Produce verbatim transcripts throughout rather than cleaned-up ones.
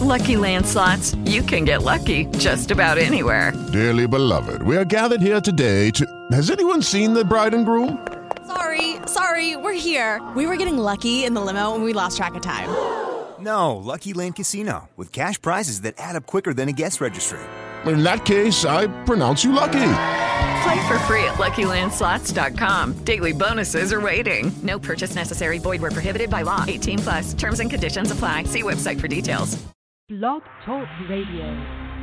Lucky Land Slots, you can get lucky just about anywhere. Dearly beloved, we are gathered here today to... Has anyone seen the bride and groom? Sorry, sorry, we're here. We were getting lucky in the limo and we lost track of time. No, Lucky Land Casino, with cash prizes that add up quicker than a guest registry. In that case, I pronounce you lucky. Play for free at Lucky Land Slots dot com. Daily bonuses are waiting. No purchase necessary. Void where prohibited by law. eighteen plus. Terms and conditions apply. See website for details. Blog Talk Radio.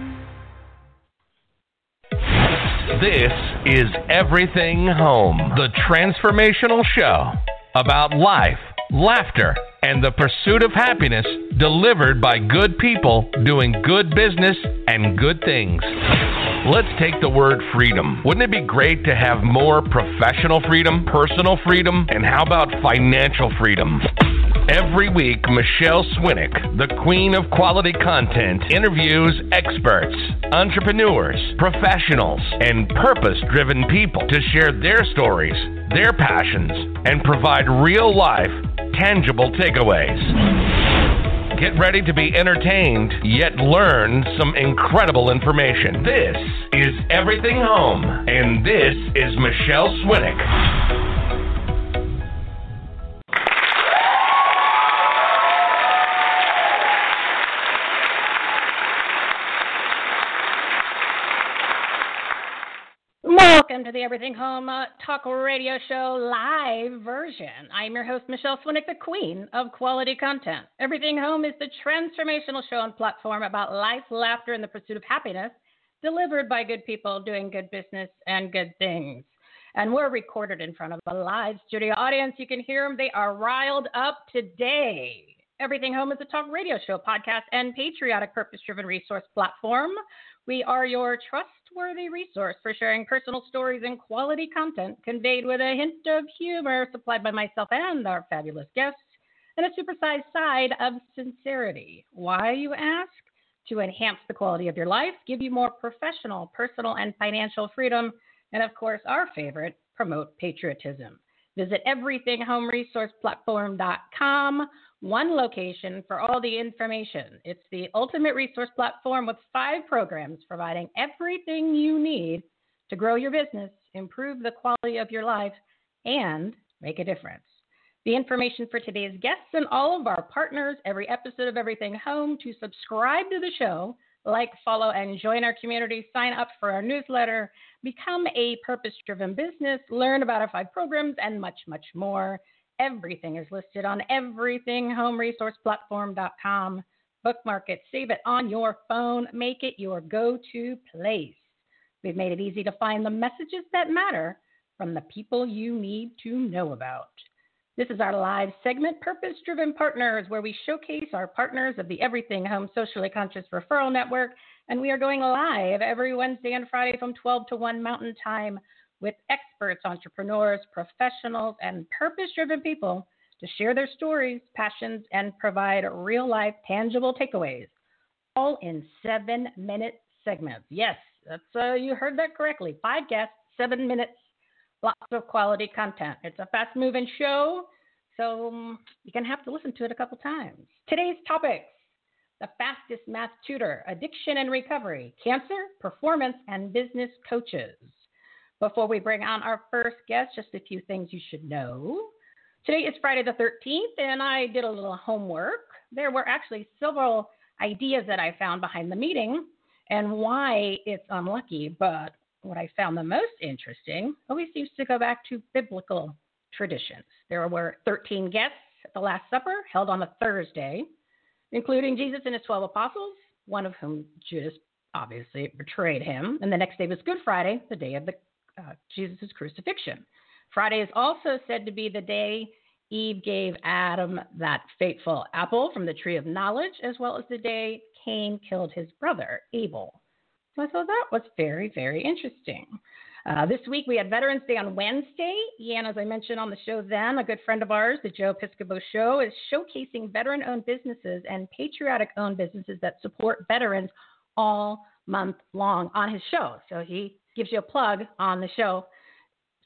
This is Everything Home, the transformational show about life, laughter, and the pursuit of happiness delivered by good people doing good business and good things. Let's take the word freedom. Wouldn't it be great to have more professional freedom, personal freedom, and how about financial freedom? Every week, Michelle Swinnick, the queen of quality content, interviews experts, entrepreneurs, professionals, and purpose-driven people to share their stories, their passions, and provide real-life, tangible takeaways. Get ready to be entertained, yet learn some incredible information. This is Everything Home, and this is Michelle Swinnick. Welcome to the Everything Home uh, Talk Radio Show live version. I'm your host, Michelle Swinnick, the queen of quality content. Everything Home is the transformational show and platform about life, laughter, and the pursuit of happiness, delivered by good people doing good business and good things. And we're recorded in front of a live studio audience. You can hear them. They are riled up today. Everything Home is a talk radio show, podcast, and patriotic purpose-driven resource platform. We are your trustworthy resource for sharing personal stories and quality content conveyed with a hint of humor supplied by myself and our fabulous guests, and a supersized side of sincerity. Why, you ask? To enhance the quality of your life, give you more professional, personal, and financial freedom, and of course, our favorite, promote patriotism. Visit everything home resource platform dot com. One location for all the information. It's the ultimate resource platform with five programs providing everything you need to grow your business, improve the quality of your life, and make a difference. The information for today's guests and all of our partners, every episode of Everything Home, to subscribe to the show, like, follow, and join our community, sign up for our newsletter, become a purpose-driven business, learn about our five programs, and much, much more. Everything is listed on everything home resource platform dot com. Bookmark it, save it on your phone, make it your go-to place. We've made it easy to find the messages that matter from the people you need to know about. This is our live segment, Purpose-Driven Partners, where we showcase our partners of the Everything Home Socially Conscious Referral Network, and we are going live every Wednesday and Friday from twelve to one Mountain Time with experts, entrepreneurs, professionals, and purpose-driven people to share their stories, passions, and provide real-life, tangible takeaways, all in seven-minute segments. Yes, that's uh, you heard that correctly. Five guests, seven minutes, lots of quality content. It's a fast-moving show, so um, you're going to have to listen to it a couple times. Today's topics: the fastest math tutor, addiction and recovery, cancer, performance, and business coaches. Before we bring on our first guest, just a few things you should know. Today is Friday the thirteenth, and I did a little homework. There were actually several ideas that I found behind the meeting and why it's unlucky, but what I found the most interesting always seems to go back to biblical traditions. There were thirteen guests at the Last Supper held on a Thursday, including Jesus and his twelve apostles, one of whom, Judas, obviously betrayed him. And the next day was Good Friday, the day of the Uh, Jesus' crucifixion. Friday is also said to be the day Eve gave Adam that fateful apple from the tree of knowledge, as well as the day Cain killed his brother, Abel. So I thought that was very, very interesting. Uh, this week we had Veterans Day on Wednesday. And as I mentioned on the show then, a good friend of ours, the Joe Piscopo Show, is showcasing veteran-owned businesses and patriotic-owned businesses that support veterans all month long on his show. So he gives you a plug on the show.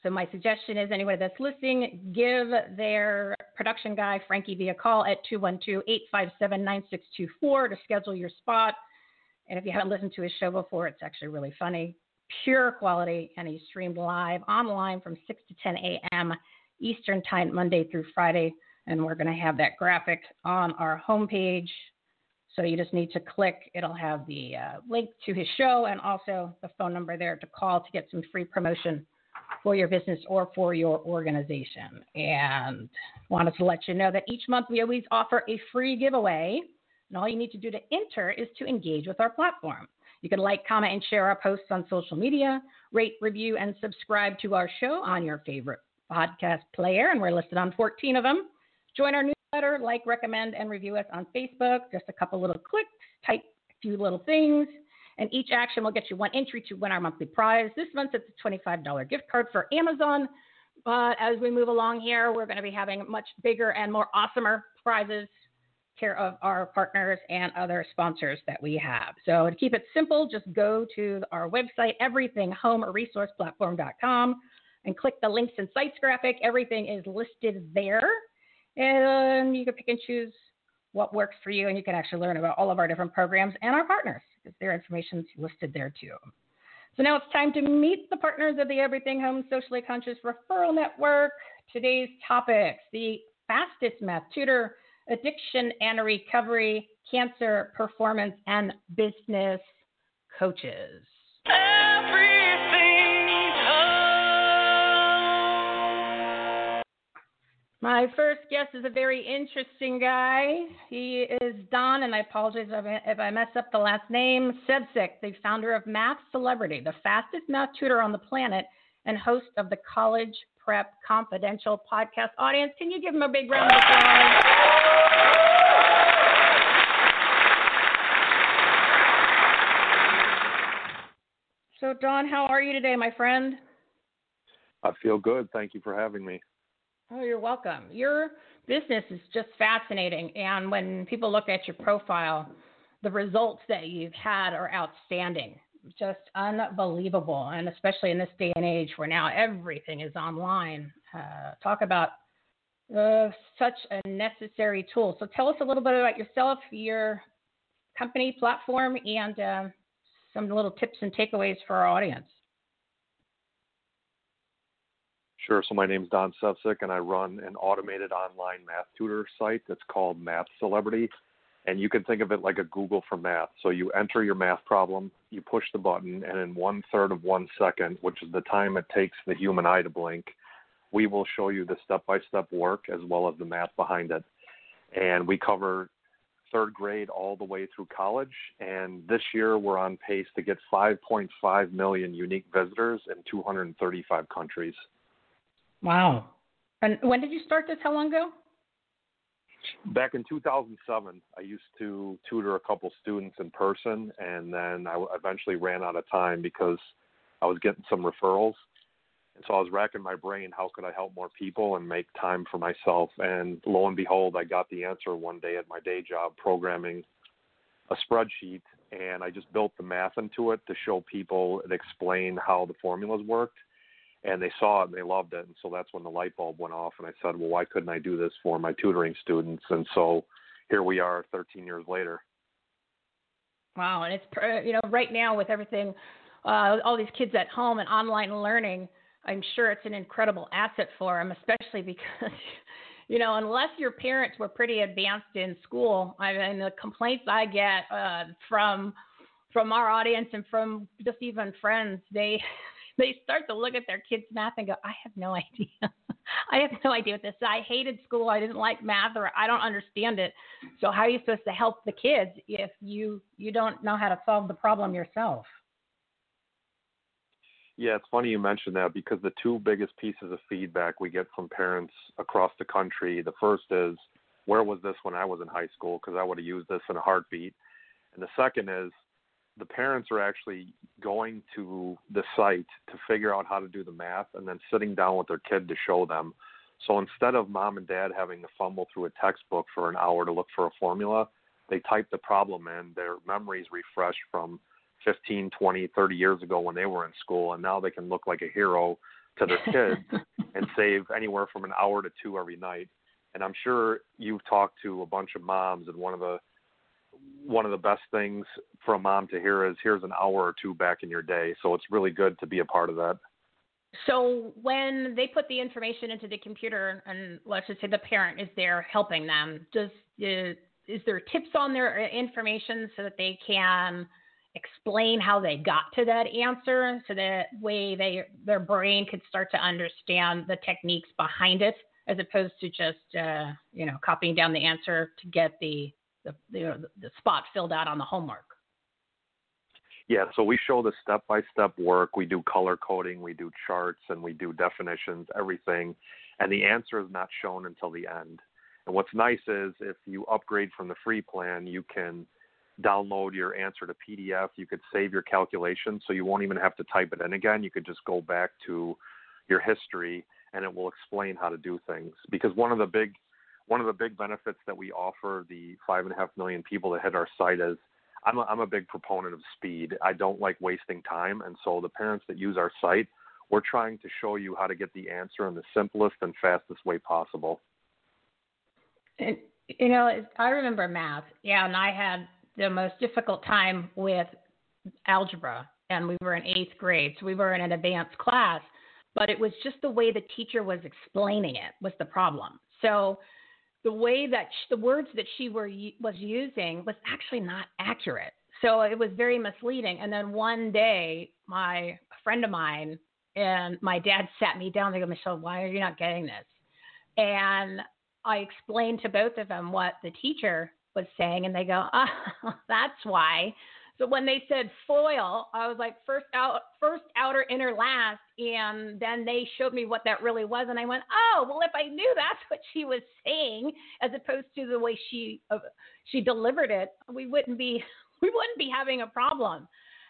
So my suggestion is anybody that's listening, give their production guy, Frankie, V, a call at two one two, eight five seven, nine six two four to schedule your spot. And if you haven't listened to his show before, it's actually really funny. Pure quality, and he's streamed live online from six to ten a.m. Eastern Time, Monday through Friday. And we're going to have that graphic on our homepage. So you just need to click. It'll have the uh, link to his show and also the phone number there to call to get some free promotion for your business or for your organization. And wanted to let you know that each month we always offer a free giveaway. And all you need to do to enter is to engage with our platform. You can like, comment, and share our posts on social media, rate, review, and subscribe to our show on your favorite podcast player. And we're listed on fourteen of them. Join our newsletter, like, recommend, and review us on Facebook. Just a couple little clicks, type a few little things, and each action will get you one entry to win our monthly prize. This month, it's a twenty-five dollars gift card for Amazon. But as we move along here, we're going to be having much bigger and more awesomer prizes care of our partners and other sponsors that we have. So to keep it simple, just go to our website, everything home resource platform dot com, and click the links and sites graphic. Everything is listed there. And you can pick and choose what works for you, and you can actually learn about all of our different programs and our partners, because their information is listed there too. So now it's time to meet the partners of the Everything Home Socially Conscious Referral Network. Today's topics: the fastest math tutor, addiction and recovery, cancer, performance, and business coaches. My first guest is a very interesting guy. He is Don, and I apologize if I mess up the last name, Sevcik, the founder of Math Celebrity, the fastest math tutor on the planet, and host of the College Prep Confidential podcast. Audience, can you give him a big round of applause? So, Don, how are you today, my friend? I feel good. Thank you for having me. Oh, you're welcome. Your business is just fascinating. And when people look at your profile, the results that you've had are outstanding, just unbelievable. And especially in this day and age where now everything is online. Uh, talk about uh, such a necessary tool. So tell us a little bit about yourself, your company, platform, and uh, some little tips and takeaways for our audience. Sure. So my name's Don Sevcik, and I run an automated online math tutor site that's called Math Celebrity. And you can think of it like a Google for math. So you enter your math problem, you push the button, and in one third of one second, which is the time it takes the human eye to blink, we will show you the step-by-step work as well as the math behind it. And we cover third grade all the way through college. And this year we're on pace to get five point five million unique visitors in two hundred thirty-five countries. Wow. And when did you start this? How long ago? Back in two thousand seven, I used to tutor a couple students in person, and then I eventually ran out of time because I was getting some referrals. And so I was racking my brain, how could I help more people and make time for myself? And lo and behold, I got the answer one day at my day job programming a spreadsheet, and I just built the math into it to show people and explain how the formulas worked. And they saw it and they loved it. And so that's when the light bulb went off. And I said, well, why couldn't I do this for my tutoring students? And so here we are thirteen years later. Wow. And it's, you know, right now with everything, uh, all these kids at home and online learning, I'm sure it's an incredible asset for them, especially because, you know, unless your parents were pretty advanced in school, I mean, the complaints I get uh, from from our audience and from just even friends, they they start to look at their kids' math and go, I have no idea. I have no idea what this is. I hated school. I didn't like math, or I don't understand it. So how are you supposed to help the kids if you, you don't know how to solve the problem yourself? Yeah, it's funny you mentioned that, because the two biggest pieces of feedback we get from parents across the country, the first is, where was this when I was in high school? Because I would have used this in a heartbeat. And the second is, the parents are actually going to the site to figure out how to do the math and then sitting down with their kid to show them. So instead of mom and dad having to fumble through a textbook for an hour to look for a formula, they type the problem in, their memories refresh from fifteen, twenty, thirty years ago when they were in school, and now they can look like a hero to their kids and save anywhere from an hour to two every night. And I'm sure you've talked to a bunch of moms, and one of the one of the best things for a mom to hear is, here's an hour or two back in your day. So it's really good to be a part of that. So when they put the information into the computer, and let's just say the parent is there helping them, does is, is there tips on their information so that they can explain how they got to that answer, so that way they their brain could start to understand the techniques behind it, as opposed to just uh, you know copying down the answer to get the the, the the spot filled out on the homework? Yeah, so we show the step-by-step work. We do color coding, we do charts, and we do definitions, everything. And the answer is not shown until the end. And what's nice is if you upgrade from the free plan, you can download your answer to P D F. You could save your calculation, so you won't even have to type it in again. You could just go back to your history, and it will explain how to do things. Because one of the big one of the big benefits that we offer the five and a half million people that hit our site is I'm a, I'm a big proponent of speed. I don't like wasting time, and so the parents that use our site, we're trying to show you how to get the answer in the simplest and fastest way possible. And, you know, I remember math, yeah, and I had the most difficult time with algebra, and we were in eighth grade, so we were in an advanced class, but it was just the way the teacher was explaining it was the problem. So the way that she, the words that she were was using was actually not accurate. So it was very misleading. And then one day, my a friend of mine and my dad sat me down. They go, Michelle, why are you not getting this? And I explained to both of them what the teacher was saying, and they go, oh, that's why. So when they said foil, I was like, first out, first outer, inner, last, and then they showed me what that really was, and I went, oh, well, if I knew that's what she was saying, as opposed to the way she uh, she delivered it, we wouldn't be we wouldn't be having a problem.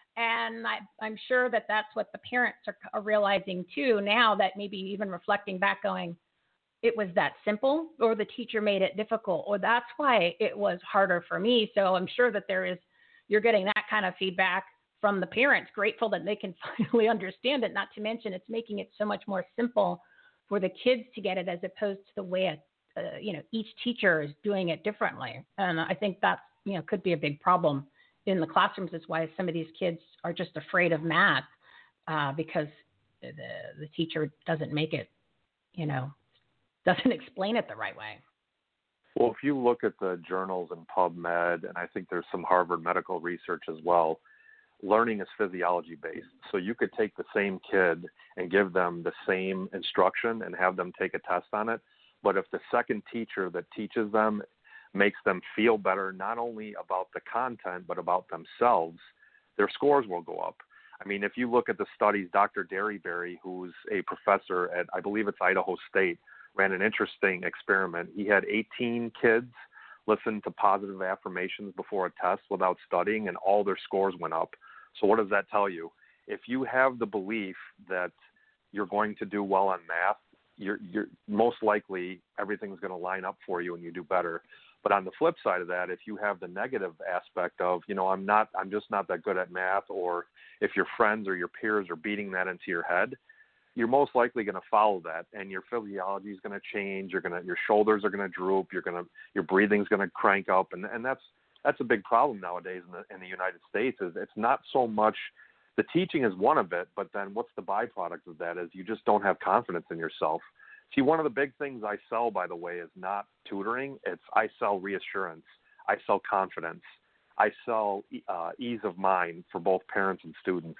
And I, I'm sure that that's what the parents are, are realizing too now, that maybe even reflecting back, going, it was that simple, or the teacher made it difficult, or that's why it was harder for me. So I'm sure that there is. You're getting that kind of feedback from the parents, grateful that they can finally understand it, not to mention it's making it so much more simple for the kids to get it, as opposed to the way it, uh, you know, each teacher is doing it differently. And I think that, you know, could be a big problem in the classrooms. Is why some of these kids are just afraid of math, uh, because the, the teacher doesn't make it, you know, doesn't explain it the right way. Well, if you look at the journals in PubMed, and I think there's some Harvard medical research as well, learning is physiology-based. So you could take the same kid and give them the same instruction and have them take a test on it. But if the second teacher that teaches them makes them feel better, not only about the content, but about themselves, their scores will go up. I mean, if you look at the studies, Doctor Derryberry, who's a professor at, I believe it's Idaho State, ran an interesting experiment. He had eighteen kids listen to positive affirmations before a test without studying, and all their scores went up. So what does that tell you? If you have the belief that you're going to do well on math, you're, you're most likely everything's going to line up for you and you do better. But on the flip side of that, if you have the negative aspect of, you know, I'm not, I'm just not that good at math, or if your friends or your peers are beating that into your head, you're most likely going to follow that, and your physiology is going to change. You're going to, your shoulders are going to droop. You're going to, your breathing's going to crank up, and and that's that's a big problem nowadays in the in the United States. Is it's not so much the teaching is one of it, but then what's the byproduct of that is you just don't have confidence in yourself. See, one of the big things I sell, by the way, is not tutoring. It's I sell reassurance. I sell confidence. I sell uh, ease of mind for both parents and students.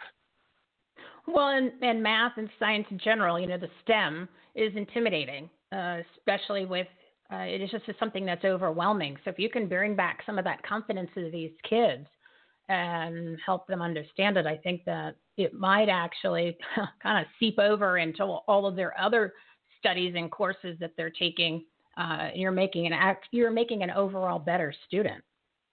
Well, and, and math and science in general, you know, the STEM is intimidating, uh, especially with, uh, it is just something that's overwhelming. So if you can bring back some of that confidence to these kids and help them understand it, I think that it might actually kind of seep over into all of their other studies and courses that they're taking. Uh, you're making an act, you're making an overall better student.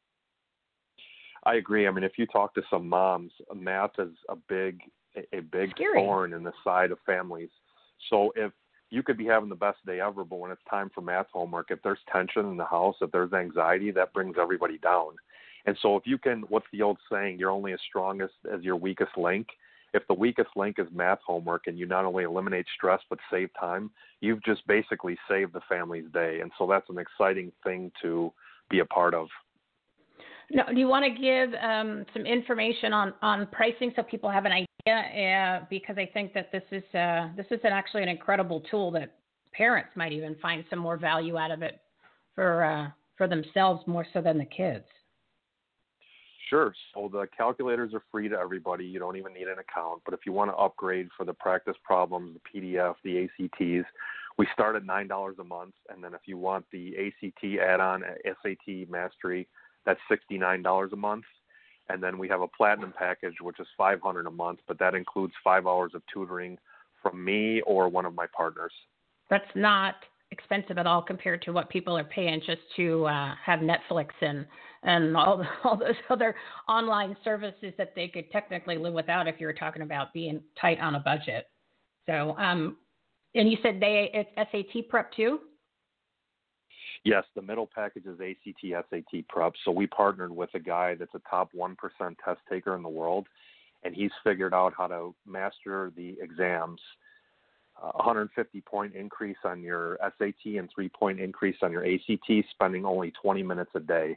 I agree. I mean, if you talk to some moms, math is a big a big Scary. thorn in the side of families. So if you could be having the best day ever, but when it's time for math homework, if there's tension in the house, if there's anxiety, that brings everybody down. And so if you can, what's the old saying, you're only as strong as, as your weakest link. if the weakest link is math homework and you not only eliminate stress but save time, you've just basically saved the family's day. And so that's an exciting thing to be a part of. Now, do you want to give um, some information on, on pricing so people have an idea? Uh, because I think that this is uh, this is an, actually an incredible tool that parents might even find some more value out of it for uh, for themselves more so than the kids. Sure. So the calculators are free to everybody. You don't even need an account. But if you want to upgrade for the practice problems, the P D F, the A C Ts, we start at nine dollars a month. And then if you want the A C T add-on, S A T Mastery, that's sixty-nine dollars a month. And then we have a platinum package, which is five hundred dollars a month, but that includes five hours of tutoring from me or one of my partners. That's not expensive at all compared to what people are paying just to uh, have Netflix and, and all, all those other online services that they could technically live without if you were talking about being tight on a budget. So, um, and you said they it's S A T prep too? Yes, the middle package is A C T, S A T prep. So we partnered with a guy that's a top one percent test taker in the world, and he's figured out how to master the exams. Uh, one hundred fifty point increase on your S A T and three point increase on your A C T, spending only twenty minutes a day.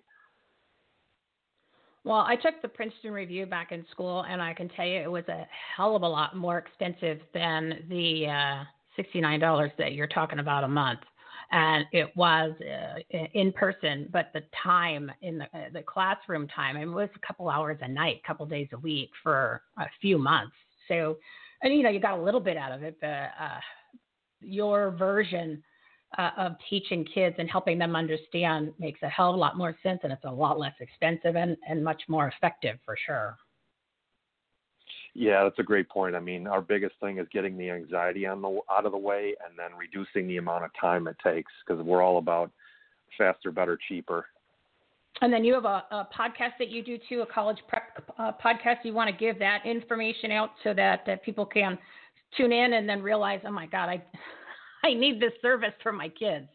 Well, I took the Princeton Review back in school, and I can tell you it was a hell of a lot more expensive than the uh, sixty-nine dollars that you're talking about a month. And it was uh, in person, but the time in the, uh, the classroom time, it was a couple hours a night, a couple days a week for a few months. So, and you know, you got a little bit out of it, but uh, your version uh, of teaching kids and helping them understand makes a hell of a lot more sense, and it's a lot less expensive and, and much more effective for sure. Yeah, that's a great point. I mean, our biggest thing is getting the anxiety on the, out of the way and then reducing the amount of time it takes, because we're all about faster, better, cheaper. And then you have a, a podcast that you do too, a college prep uh, podcast. You want to give that information out so that, that people can tune in and then realize, oh my God, I I need this service for my kids.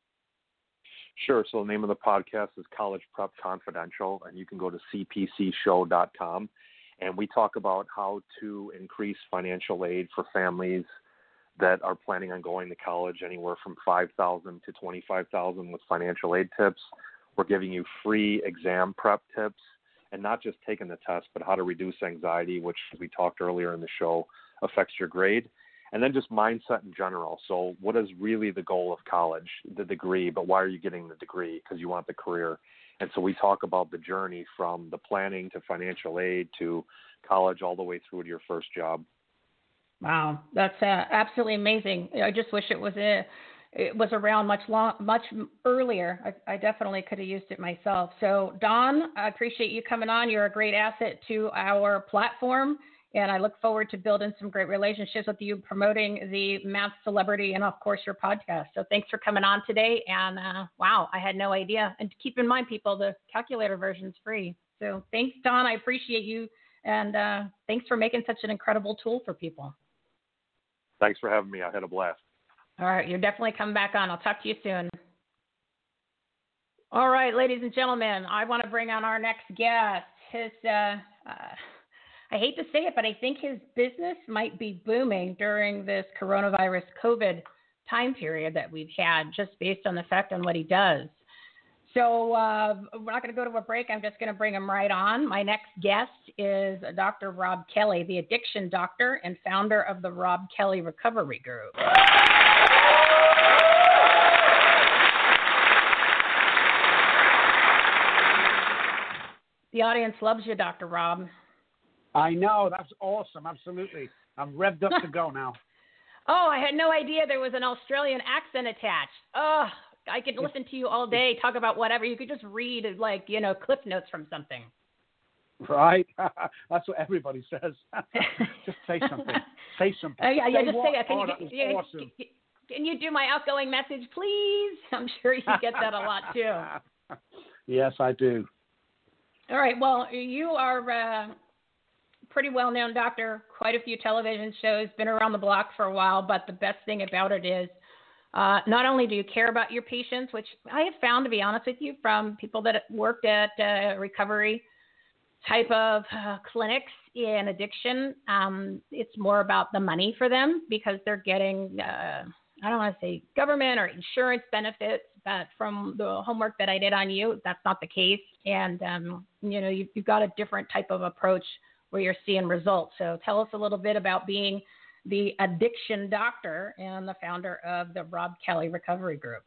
Sure. So the name of the podcast is College Prep Confidential, and you can go to c p c show dot com. And we talk about how to increase financial aid for families that are planning on going to college, anywhere from five thousand dollars to twenty-five thousand dollars with financial aid tips. We're giving you free exam prep tips, and not just taking the test, but how to reduce anxiety, which, as we talked earlier in the show, affects your grade. And then just mindset in general. So what is really the goal of college? The degree, but why are you getting the degree? Because you want the career. And so we talk about the journey from the planning to financial aid to college all the way through to your first job. Wow, that's uh, absolutely amazing. I just wish it was a, it was around much long, much earlier. I, I definitely could have used it myself. So Don, I appreciate you coming on. You're a great asset to our platform, and I look forward to building some great relationships with you, promoting the Math Celebrity and, of course, your podcast. So thanks for coming on today. And, uh, wow, I had no idea. And keep in mind, people, the calculator version is free. So thanks, Don. I appreciate you. And uh, thanks for making such an incredible tool for people. Thanks for having me. I had a blast. All right. You're definitely coming back on. I'll talk to you soon. All right, ladies and gentlemen, I want to bring on our next guest. His, uh, uh, I hate to say it, but I think his business might be booming during this coronavirus COVID time period that we've had, just based on the fact on what he does. So uh, we're not going to go to a break. I'm just going to bring him right on. My next guest is Doctor Rob Kelly, the addiction doctor and founder of the Rob Kelly Recovery Group. The audience loves you, Doctor Rob. I know. That's awesome. Absolutely. I'm revved up to go now. Oh, I had no idea there was an Australian accent attached. Oh, I could listen to you all day, talk about whatever. You could just read, like, you know, cliff notes from something. Right. That's what everybody says. Just say something. Say something. Oh, yeah, yeah, say just what? say it. Can, oh, you, that was yeah, awesome. Can you do my outgoing message, please? I'm sure you get that a lot, too. Yes, I do. All right. Well, you are a pretty well-known doctor, quite a few television shows, been around the block for a while, but the best thing about it is uh, not only do you care about your patients, which I have found, to be honest with you, from people that worked at uh, recovery type of uh, clinics in addiction, um, it's more about the money for them because they're getting, uh, I don't want to say government or insurance benefits, but from the homework that I did on you, that's not the case. And, um, you know, you've, you've got a different type of approach where you're seeing results. So tell us a little bit about being the addiction doctor and the founder of the Rob Kelly Recovery Group.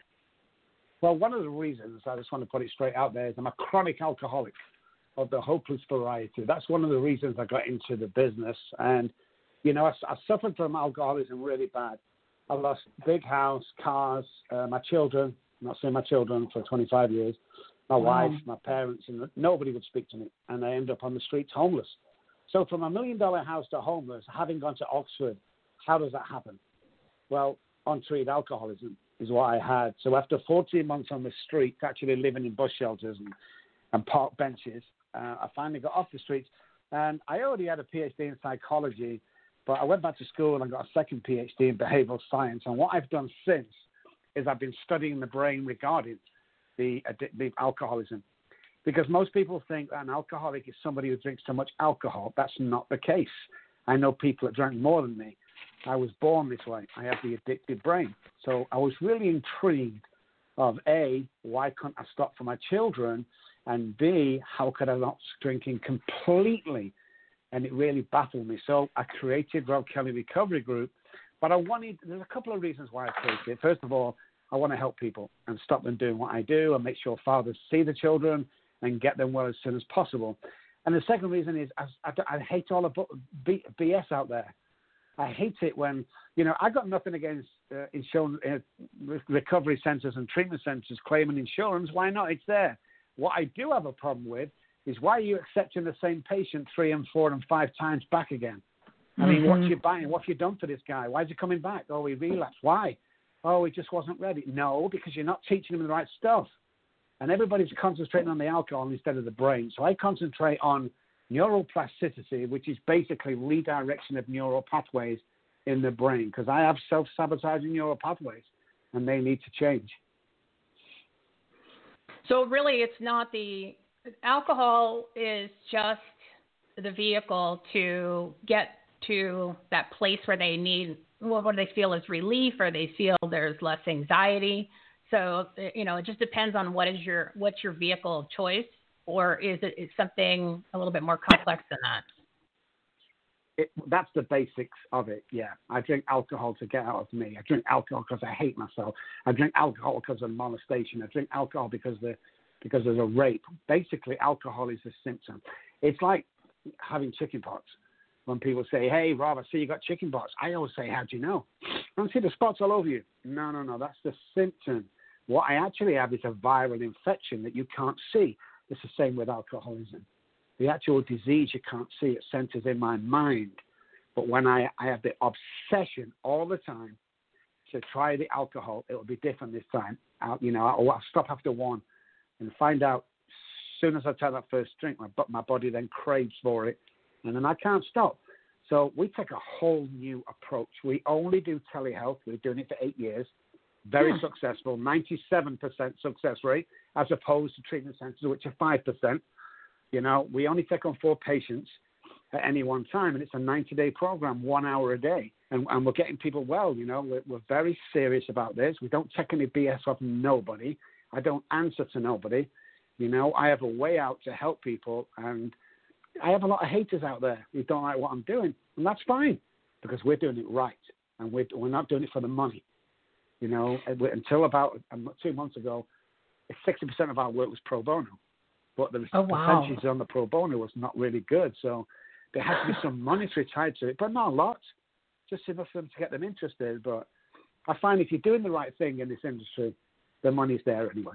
Well, one of the reasons, I just want to put it straight out there, is I'm a chronic alcoholic of the hopeless variety. That's one of the reasons I got into the business. And, you know, I, I suffered from alcoholism really bad. I lost big house, cars, uh, my children. I'm not seeing my children for twenty-five years. My wow. wife, my parents, and nobody would speak to me. And I ended up on the streets homeless. So from a million dollar house to homeless, having gone to Oxford, how does that happen? Well, untreated alcoholism is what I had. So after fourteen months on the street, actually living in bus shelters and, and park benches, uh, I finally got off the streets. And I already had a P H D in psychology, but I went back to school and got a second P H D in behavioral science. And what I've done since is I've been studying the brain regarding the, the alcoholism. Because most people think that an alcoholic is somebody who drinks too much alcohol. That's not the case. I know people that drank more than me. I was born this way. I have the addicted brain. So I was really intrigued of A, why couldn't I stop for my children? And B, how could I not drinking completely? And it really baffled me. So I created Rob Kelly Recovery Group. But I wanted, there's a couple of reasons why I created it. First of all, I want to help people and stop them doing what I do and make sure fathers see the children and get them well as soon as possible. And the second reason is I, I, I hate all the B, BS out there. I hate it when, you know, I got nothing against uh, insurance, uh, recovery centers and treatment centers claiming insurance. Why not? It's there. What I do have a problem with is why are you accepting the same patient three and four and five times back again? I mean, mm-hmm. what you buying? What have you done to this guy? Why is he coming back? Oh, he relapsed. Why? Oh, he just wasn't ready. No, because you're not teaching him the right stuff. And everybody's concentrating on the alcohol instead of the brain. So I concentrate on neuroplasticity, which is basically redirection of neural pathways in the brain, because I have self-sabotaging neural pathways, and they need to change. So really, it's not the alcohol is just the vehicle to get to that place where they need, what do they feel is relief, or they feel there's less anxiety. So, you know, it just depends on what is your, what's your vehicle of choice, or is it is something a little bit more complex than that? It, that's the basics of it, yeah. I drink alcohol to get out of me. I drink alcohol because I hate myself. I drink alcohol because of molestation. I drink alcohol because the because there's a rape. Basically, alcohol is a symptom. It's like having chickenpox. When people say, hey, Rob, I see you got chickenpox, I always say, how do you know? I don't see the spots all over you. No, no, no, that's the symptom. What I actually have is a viral infection that you can't see. It's the same with alcoholism. The actual disease you can't see. It centers in my mind. But when I, I have the obsession all the time to try the alcohol, it will be different this time. I'll, you know, I'll, I'll stop after one and find out as soon as I take that first drink, my, my body then craves for it, and then I can't stop. So we take a whole new approach. We only do telehealth. We're doing it for eight years. Very yeah. successful, ninety-seven percent success rate, as opposed to treatment centers, which are five percent. You know, we only take on four patients at any one time, and it's a ninety-day program, one hour a day. And, and we're getting people well, you know. We're, we're very serious about this. We don't take any B S off nobody. I don't answer to nobody. You know, I have a way out to help people, and I have a lot of haters out there who don't like what I'm doing, and that's fine, because we're doing it right, and we're, we're not doing it for the money. You know, until about two months ago, sixty percent of our work was pro bono. But the oh, wow. percentages on the pro bono was not really good. So there has to be some monetary tied to it, but not a lot. Just enough for them to get them interested. But I find if you're doing the right thing in this industry, the money's there anyway.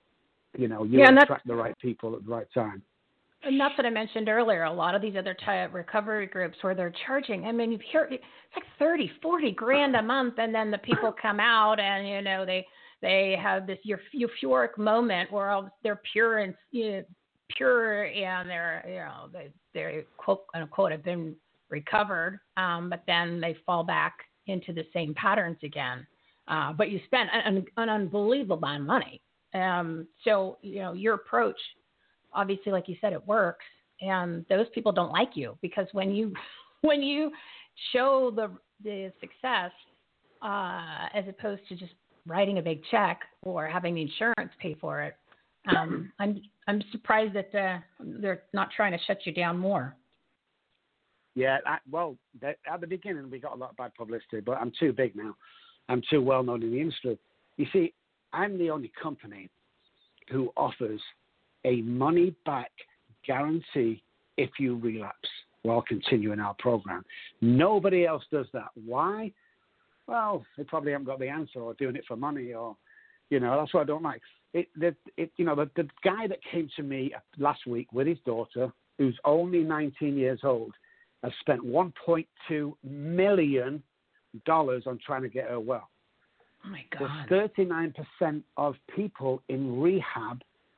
You know, you yeah, attract the right people at the right time. And that's what I mentioned earlier. A lot of these other type recovery groups where they're charging, I mean, you hear it's like thirty, forty grand a month. And then the people come out and, you know, they, they have this euphoric moment where all, they're pure and, you know, pure and they're, you know, they, they're quote unquote have been recovered. Um, but then they fall back into the same patterns again. Uh, but you spend an, an unbelievable amount of money. Um, so, you know, your approach, obviously, like you said, it works. and those people don't like you because when you when you show the the success uh, as opposed to just writing a big check or having the insurance pay for it, um, I'm I'm surprised that uh, they're not trying to shut you down more. Yeah, I, well, they, at the beginning we got a lot of bad publicity, but I'm too big now. I'm too well known in the industry. You see, I'm the only company who offers a money-back guarantee if you relapse while continuing our program. Nobody else does that. Why? Well, they probably haven't got the answer, or doing it for money, or, you know, that's what I don't like. It, the, it, you know, the, the guy that came to me last week with his daughter, who's only nineteen years old, has spent one point two million dollars on trying to get her well. Oh, my God. There's thirty-nine percent of people in rehab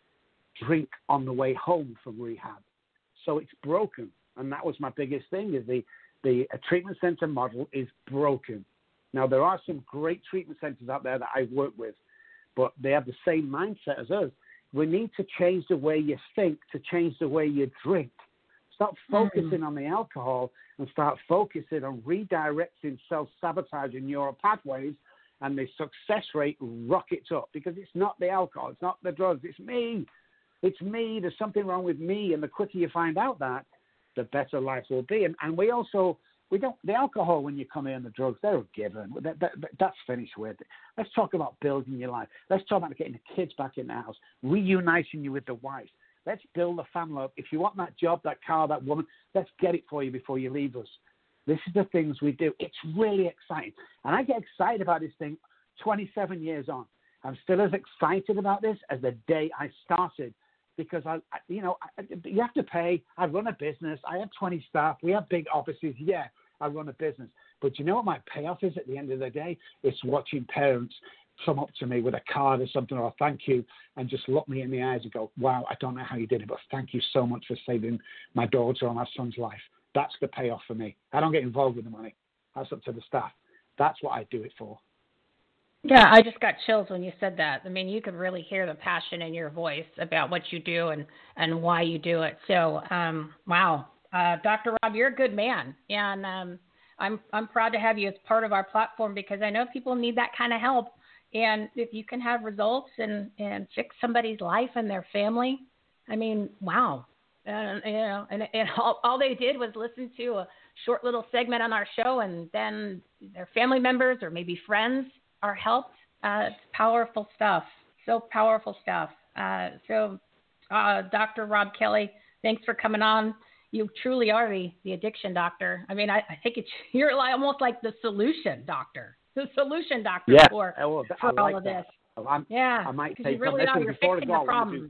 drink on the way home from rehab. So it's broken. And that was my biggest thing, is the, the a treatment center model is broken. Now, there are some great treatment centers out there that I work with, but they have the same mindset as us. We need to change the way you think to change the way you drink. Stop focusing mm-hmm. on the alcohol and start focusing on redirecting self-sabotaging neural pathways, and the success rate rockets up because it's not the alcohol, it's not the drugs, it's me. It's me. There's something wrong with me, and the quicker you find out that, the better life will be. And, and we also, we don't, the alcohol when you come in, the drugs, they're a given. That, that, that's finished with. Let's talk about building your life. Let's talk about getting the kids back in the house, reuniting you with the wife. Let's build a family up. If you want that job, that car, that woman, let's get it for you before you leave us. This is the things we do. It's really exciting. And I get excited about this thing twenty-seven years on. I'm still as excited about this as the day I started. Because, I, I you know, I, you have to pay. I run a business. I have twenty staff. We have big offices. Yeah, I run a business. But you know what my payoff is at the end of the day? It's watching parents come up to me with a card or something, or a thank you, and just look me in the eyes and go, wow, I don't know how you did it, but thank you so much for saving my daughter or my son's life. That's the payoff for me. I don't get involved with the money. That's up to the staff. That's what I do it for. Yeah, I just got chills when you said that. I mean, you could really hear the passion in your voice about what you do and, and why you do it. So, um, wow. Uh, Doctor Rob, you're a good man. And um, I'm I'm proud to have you as part of our platform because I know people need that kind of help. And if you can have results and, and fix somebody's life and their family, I mean, wow. And, you know, and, and all, all they did was listen to a short little segment on our show, and then their family members or maybe friends are helped. Uh, it's powerful stuff. So powerful stuff. Uh, so, uh, Doctor Rob Kelly, thanks for coming on. You truly are the, the addiction doctor. I mean, I, I think it's you're like, almost like the solution doctor, the solution doctor yeah, for, well, for like all of that. this. I'm, yeah, I might because say you really are. You're fixing the problem.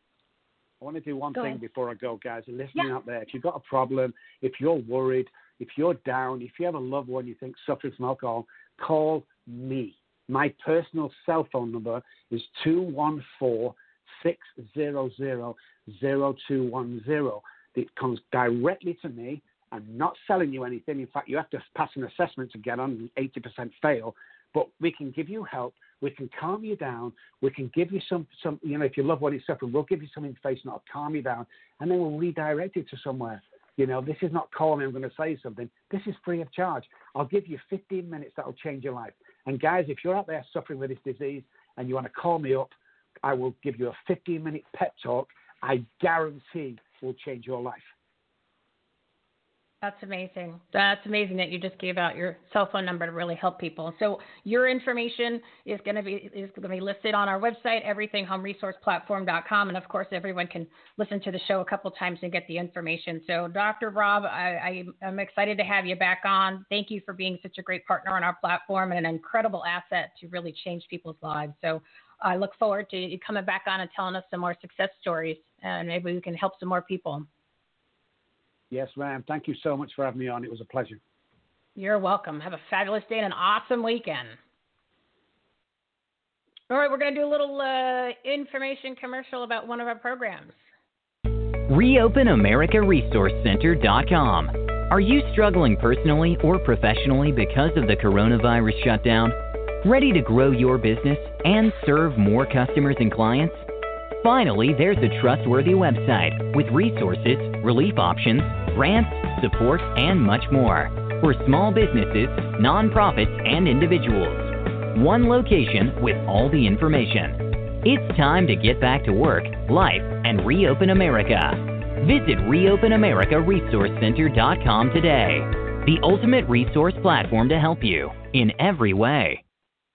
I want to do one go thing ahead. before I go, guys. Listening yeah. out there, if you've got a problem, if you're worried, if you're down, if you have a loved one you think suffers from alcohol, call me. My personal cell phone number is two one four, six zero zero, zero two one zero. It comes directly to me. I'm not selling you anything. In fact, you have to pass an assessment to get on, eighty percent fail. But we can give you help. We can calm you down. We can give you some, some you know, if your loved one is suffering, we'll give you some information that'll calm you down, and then we'll redirect you to somewhere. You know, this is not call me, I'm going to say something. This is free of charge. I'll give you fifteen minutes that will change your life. And guys, if you're out there suffering with this disease and you want to call me up, I will give you a fifteen minute pep talk. I guarantee will change your life. That's amazing. That's amazing that you just gave out your cell phone number to really help people. So your information is going to be is going to be listed on our website, everything home resource platform dot com, and of course, everyone can listen to the show a couple times and get the information. So, Doctor Rob, I, I, I'm excited to have you back on. Thank you for being such a great partner on our platform and an incredible asset to really change people's lives. So, I look forward to you coming back on and telling us some more success stories, and maybe we can help some more people. Yes, ma'am. Thank you so much for having me on. It was a pleasure. You're welcome. Have a fabulous day and an awesome weekend. All right, we're going to do a little uh, information commercial about one of our programs. Reopen America Resource Center dot com. Are you struggling personally or professionally because of the coronavirus shutdown? Ready to grow your business and serve more customers and clients? Finally, there's a trustworthy website with resources, relief options, grants, support, and much more for small businesses, nonprofits, and individuals. One location with all the information. It's time to get back to work, life, and reopen America. Visit reopen america resource center dot com today. The ultimate resource platform to help you in every way.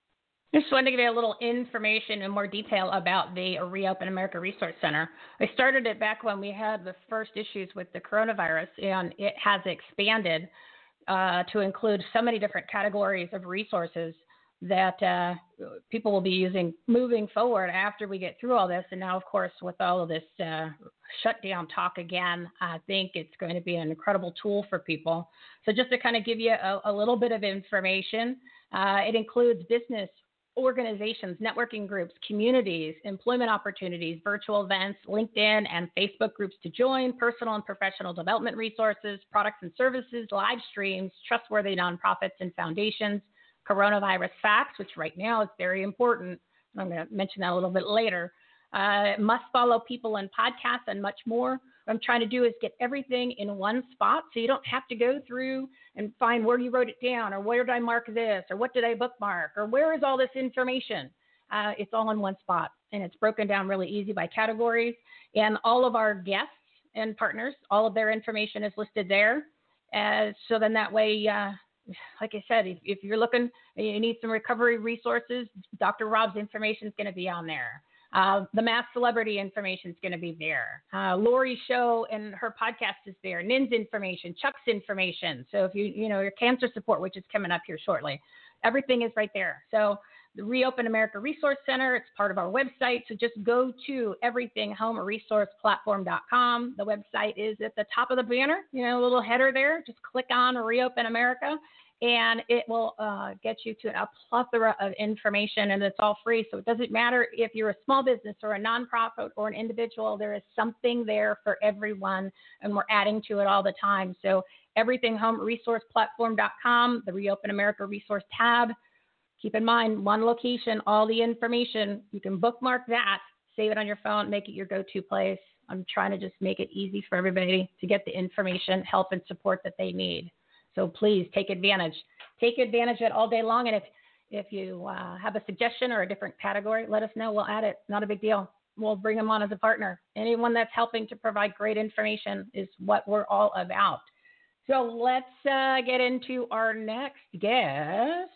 Just wanted to give you a little information in more detail about the Reopen America Resource Center. I started it back when we had the first issues with the coronavirus, and it has expanded uh, to include so many different categories of resources that uh, people will be using moving forward after we get through all this. And now, of course, with all of this uh, shutdown talk again, I think it's going to be an incredible tool for people. So just to kind of give you a, a little bit of information, uh, it includes business organizations, networking groups, communities, employment opportunities, virtual events, LinkedIn and Facebook groups to join, personal and professional development resources, products and services, live streams, trustworthy nonprofits and foundations, coronavirus facts, which right now is very important. I'm going to mention that a little bit later. Uh, must follow people and podcasts and much more. What I'm trying to do is get everything in one spot so you don't have to go through and find where you wrote it down or where did I mark this or what did I bookmark or where is all this information. Uh, it's all in one spot, and it's broken down really easy by categories. And all of our guests and partners, all of their information is listed there. Uh, so then that way, uh, like I said, if, if you're looking, you need some recovery resources, Doctor Rob's information is going to be on there. Uh, the Mass Celebrity information is going to be there. Uh, Lori's show and her podcast is there. Nin's information, Chuck's information. So if you, you know, your cancer support, which is coming up here shortly, everything is right there. So the Reopen America Resource Center, it's part of our website. So just go to everything home resource platform dot com. The website is at the top of the banner, you know, a little header there. Just click on Reopen America, and it will uh, get you to a plethora of information, and it's all free. So it doesn't matter if you're a small business or a nonprofit or an individual, there is something there for everyone, and we're adding to it all the time. So everything home resource platform dot com, the Reopen America Resource tab. Keep in mind, one location, all the information. You can bookmark that, save it on your phone, make it your go-to place. I'm trying to just make it easy for everybody to get the information, help, and support that they need. So please take advantage. Take advantage of it all day long. And if, if you uh, have a suggestion or a different category, let us know. We'll add it. Not a big deal. We'll bring them on as a partner. Anyone that's helping to provide great information is what we're all about. So let's uh, get into our next guest.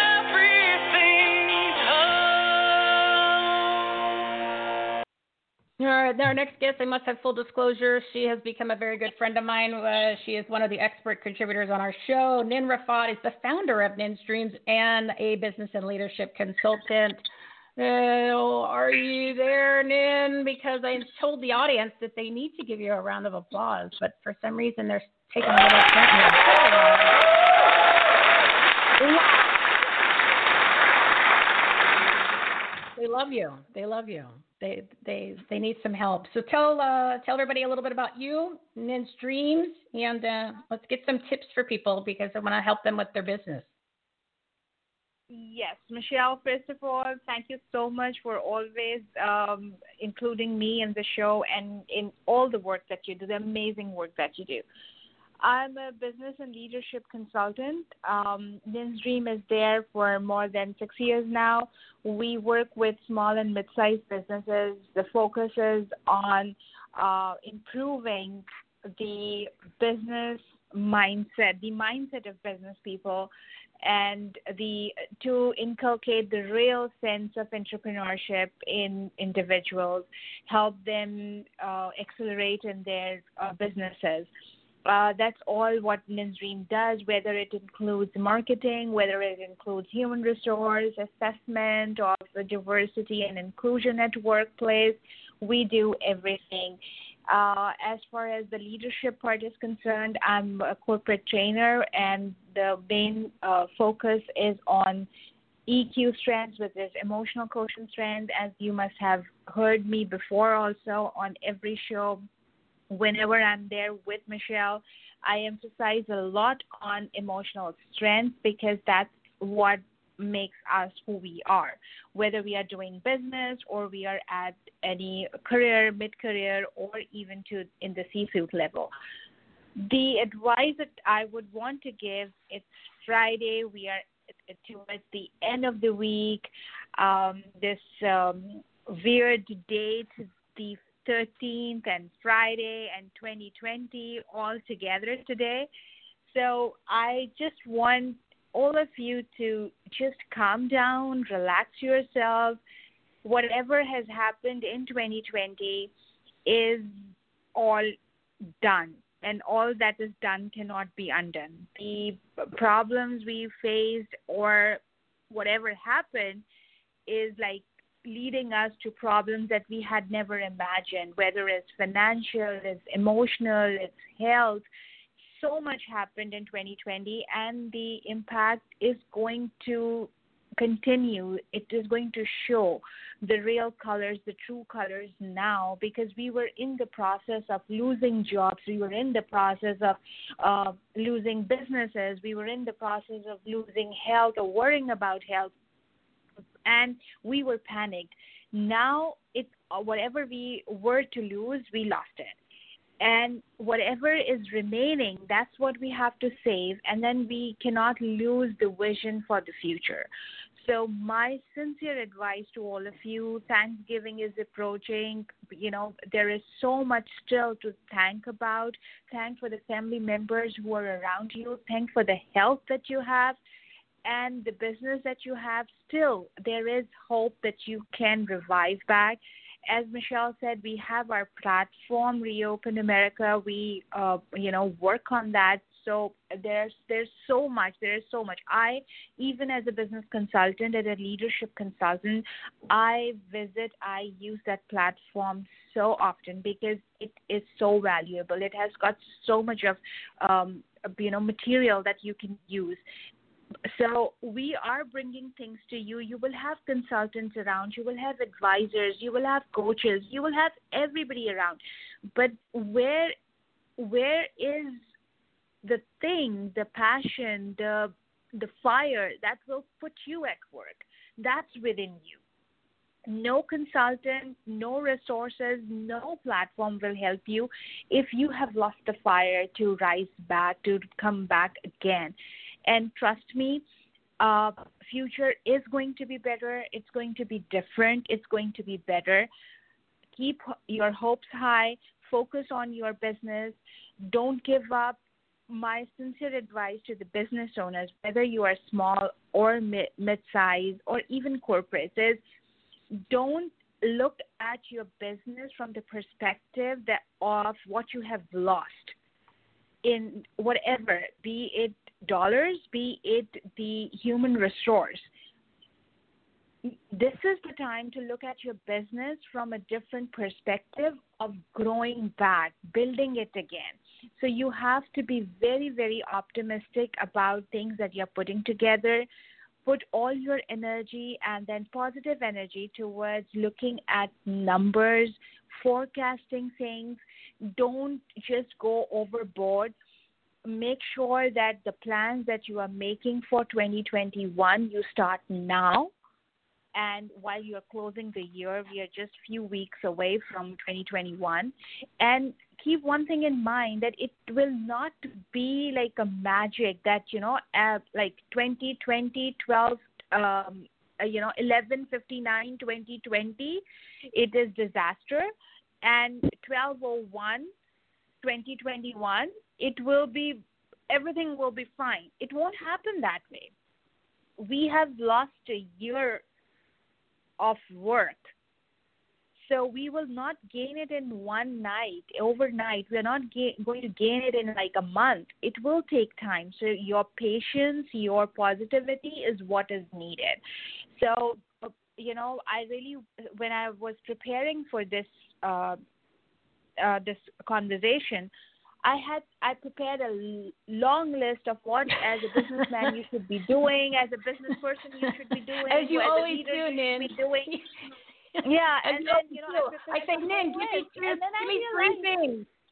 Everything's home. All right, our next guest, I must have full disclosure. She has become a very good friend of mine. Uh, she is one of the expert contributors on our show. Nin Rafat is the founder of Nin's Dreams and a business and leadership consultant. Uh, are you there, Nin? Because I told the audience that they need to give you a round of applause, but for some reason they're taking a little time. They love you. They love you. They they they need some help. So tell uh, tell everybody a little bit about you, Nin's Dreams, and uh, let's get some tips for people because I want to help them with their business. Yes, Michelle, first of all, thank you so much for always um, including me in the show and in all the work that you do, the amazing work that you do. I'm a business and leadership consultant. Um, Nin's Dream is there for more than six years now. We work with small and mid-sized businesses. The focus is on uh, improving the business mindset, the mindset of business people, and the to inculcate the real sense of entrepreneurship in individuals, help them uh, accelerate in their uh, businesses. Uh, that's all what Nin's Dream does, whether it includes marketing, whether it includes human resource, assessment of the diversity and inclusion at workplace. We do everything. Uh, as far as the leadership part is concerned, I'm a corporate trainer, and the main uh, focus is on E Q strengths, which is emotional quotient strength, as you must have heard me before also on every show. Whenever I'm there with Michelle, I emphasize a lot on emotional strength because that's what makes us who we are, whether we are doing business or we are at any career, mid-career, or even to in the C-suite level. The advice that I would want to give, it's Friday, we are towards the end of the week, um, this um, weird date, the thirteenth and Friday and twenty twenty all together today. So I just want all of you to just calm down, relax yourself. Whatever has happened in twenty twenty is all done, and all that is done cannot be undone. The problems we faced or whatever happened is like leading us to problems that we had never imagined, whether it's financial, it's emotional, it's health. So much happened in twenty twenty, and the impact is going to continue. It is going to show the real colors, the true colors now, because we were in the process of losing jobs. We were in the process of uh, losing businesses. We were in the process of losing health or worrying about health, and we were panicked. Now, it, uh, whatever we were to lose, we lost it. And whatever is remaining, that's what we have to save, and then we cannot lose the vision for the future. So my sincere advice to all of you, Thanksgiving is approaching. You know, there is so much still to thank about. Thank for the family members who are around you. Thank for the health that you have and the business that you have. Still, there is hope that you can revive back. As Michelle said, we have our platform, Reopen America. We, uh, you know, work on that. So there's there's so much. There is so much. I, even as a business consultant, as a leadership consultant, I visit, I use that platform so often because it is so valuable. It has got so much of, um, you know, material that you can use. So we are bringing things to you. You will have consultants around. You will have advisors. You will have coaches. You will have everybody around. But where where is the thing, the passion, the the fire that will put you at work? That's within you. No consultant, no resources, no platform will help you if you have lost the fire to rise back, to come back again. And trust me, uh, future is going to be better. It's going to be different. It's going to be better. Keep your hopes high. Focus on your business. Don't give up. My sincere advice to the business owners, whether you are small or mid- mid-size or even corporate, is don't look at your business from the perspective that of what you have lost in whatever, be it dollars, be it the human resource. This is the time to look at your business from a different perspective of growing back, building it again. So you have to be very, very optimistic about things that you're putting together. Put all your energy and then positive energy towards looking at numbers, forecasting things. Don't just go overboard. Make sure that the plans that you are making for twenty twenty-one, you start now. And while you're closing the year, we are just a few weeks away from twenty twenty-one. And keep one thing in mind, that it will not be like a magic that, you know, uh, like twenty twenty, twelve, um, uh, you know, eleven fifty-nine, twenty twenty, it is disaster. And twelve oh one, twenty twenty-one, it will be, everything will be fine. It won't happen that way. We have lost a year of work. So we will not gain it in one night, overnight. We are not ga- going to gain it in like a month. It will take time. So your patience, your positivity is what is needed. So, you know, I really, when I was preparing for this, uh, uh, this conversation, I had I prepared a long list of what, as a businessman, you should be doing, as a business person, you should be doing, as you as always a leader, do, you Nin. should be doing. Yeah, and you then, you know, do. I, I say, Nin, give me, list, give and then me I three realized, things.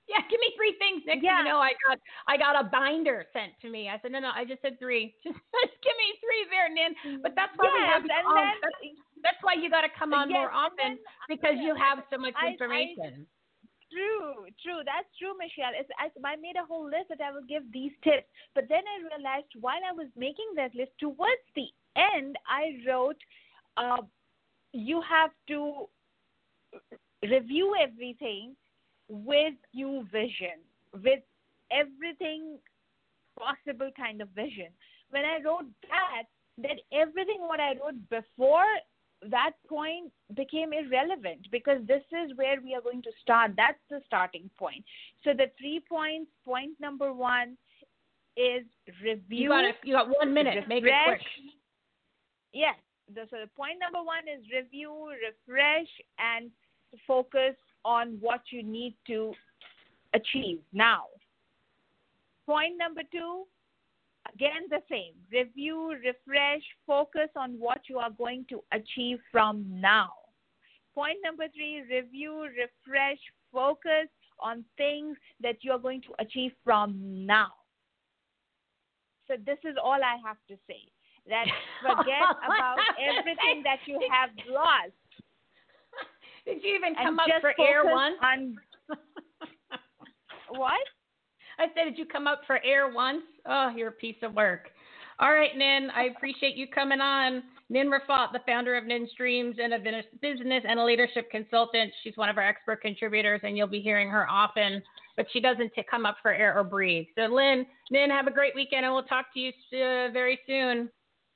Yeah, give me three things. Next Yeah. thing you know, I got I got a binder sent to me. I said, no, no, I just said three. Just, just give me three there, Nin. But that's why we Yes, have you and on. then- That's, that's why you got to come on Yes, more and often then because you have so much I- I- information. True, true. That's true, Michelle. It's, I, I made a whole list that I will give these tips. But then I realized while I was making that list, towards the end, I wrote, uh, you have to review everything with new vision, with everything possible kind of vision. When I wrote that, that everything what I wrote before that point became irrelevant because this is where we are going to start. That's the starting point. So the three points, point number one is review. You got a, you got one minute. Refresh. Make it quick. Yes. The, so the point number one is review, refresh, and focus on what you need to achieve now. Point number two, again the same. Review, refresh, focus on what you are going to achieve from now. Point number three, review, refresh, focus on things that you are going to achieve from now. So this is all I have to say. That forget about everything that you have lost. Did you even And come up just for air focus once? on- What? I said, did you come up for air once? Oh, you're a piece of work. All right, Nin, I appreciate you coming on. Nin Rafat, the founder of Nin's Dreams and a business and a leadership consultant. She's one of our expert contributors, and you'll be hearing her often, but she doesn't t- come up for air or breathe. So, Lynn, Nin, have a great weekend, and we'll talk to you uh, very soon.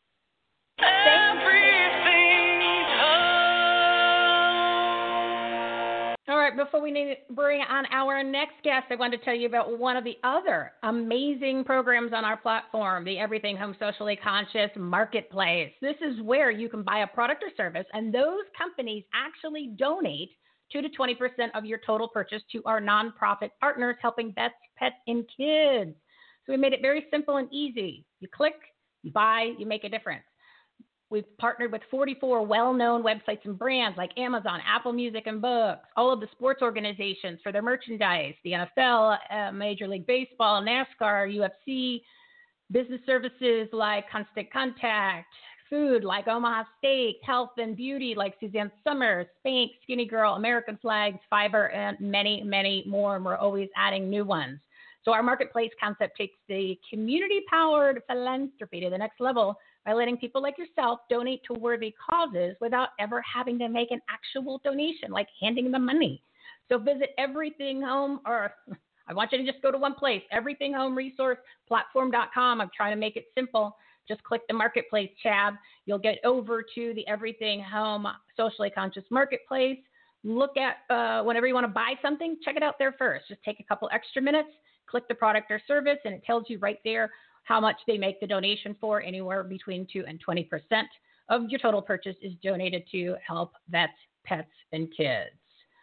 All right, before we need to bring on our next guest, I want to tell you about one of the other amazing programs on our platform, the Everything Home Socially Conscious Marketplace. This is where you can buy a product or service, and those companies actually donate two to twenty percent of your total purchase to our nonprofit partners helping vets, pets, and kids. So we made it very simple and easy. You click, you buy, you make a difference. We've partnered with forty-four well-known websites and brands like Amazon, Apple Music and Books, all of the sports organizations for their merchandise, the N F L, uh, Major League Baseball, NASCAR, U F C, business services like Constant Contact, food like Omaha Steak, health and beauty like Suzanne Summers, Spanx, Skinny Girl, American Flags, Fiverr, and many, many more. And we're always adding new ones. So our marketplace concept takes the community-powered philanthropy to the next level by letting people like yourself donate to worthy causes without ever having to make an actual donation, like handing them money. So visit Everything Home, or I want you to just go to one place, everything home resource platform dot com. I'm trying to make it simple. Just click the Marketplace tab. You'll get over to the Everything Home Socially Conscious Marketplace. Look at, uh, whenever you want to buy something, check it out there first. Just take a couple extra minutes, click the product or service, and it tells you right there how much they make the donation for. Anywhere between two and twenty percent of your total purchase is donated to help vets, pets, and kids.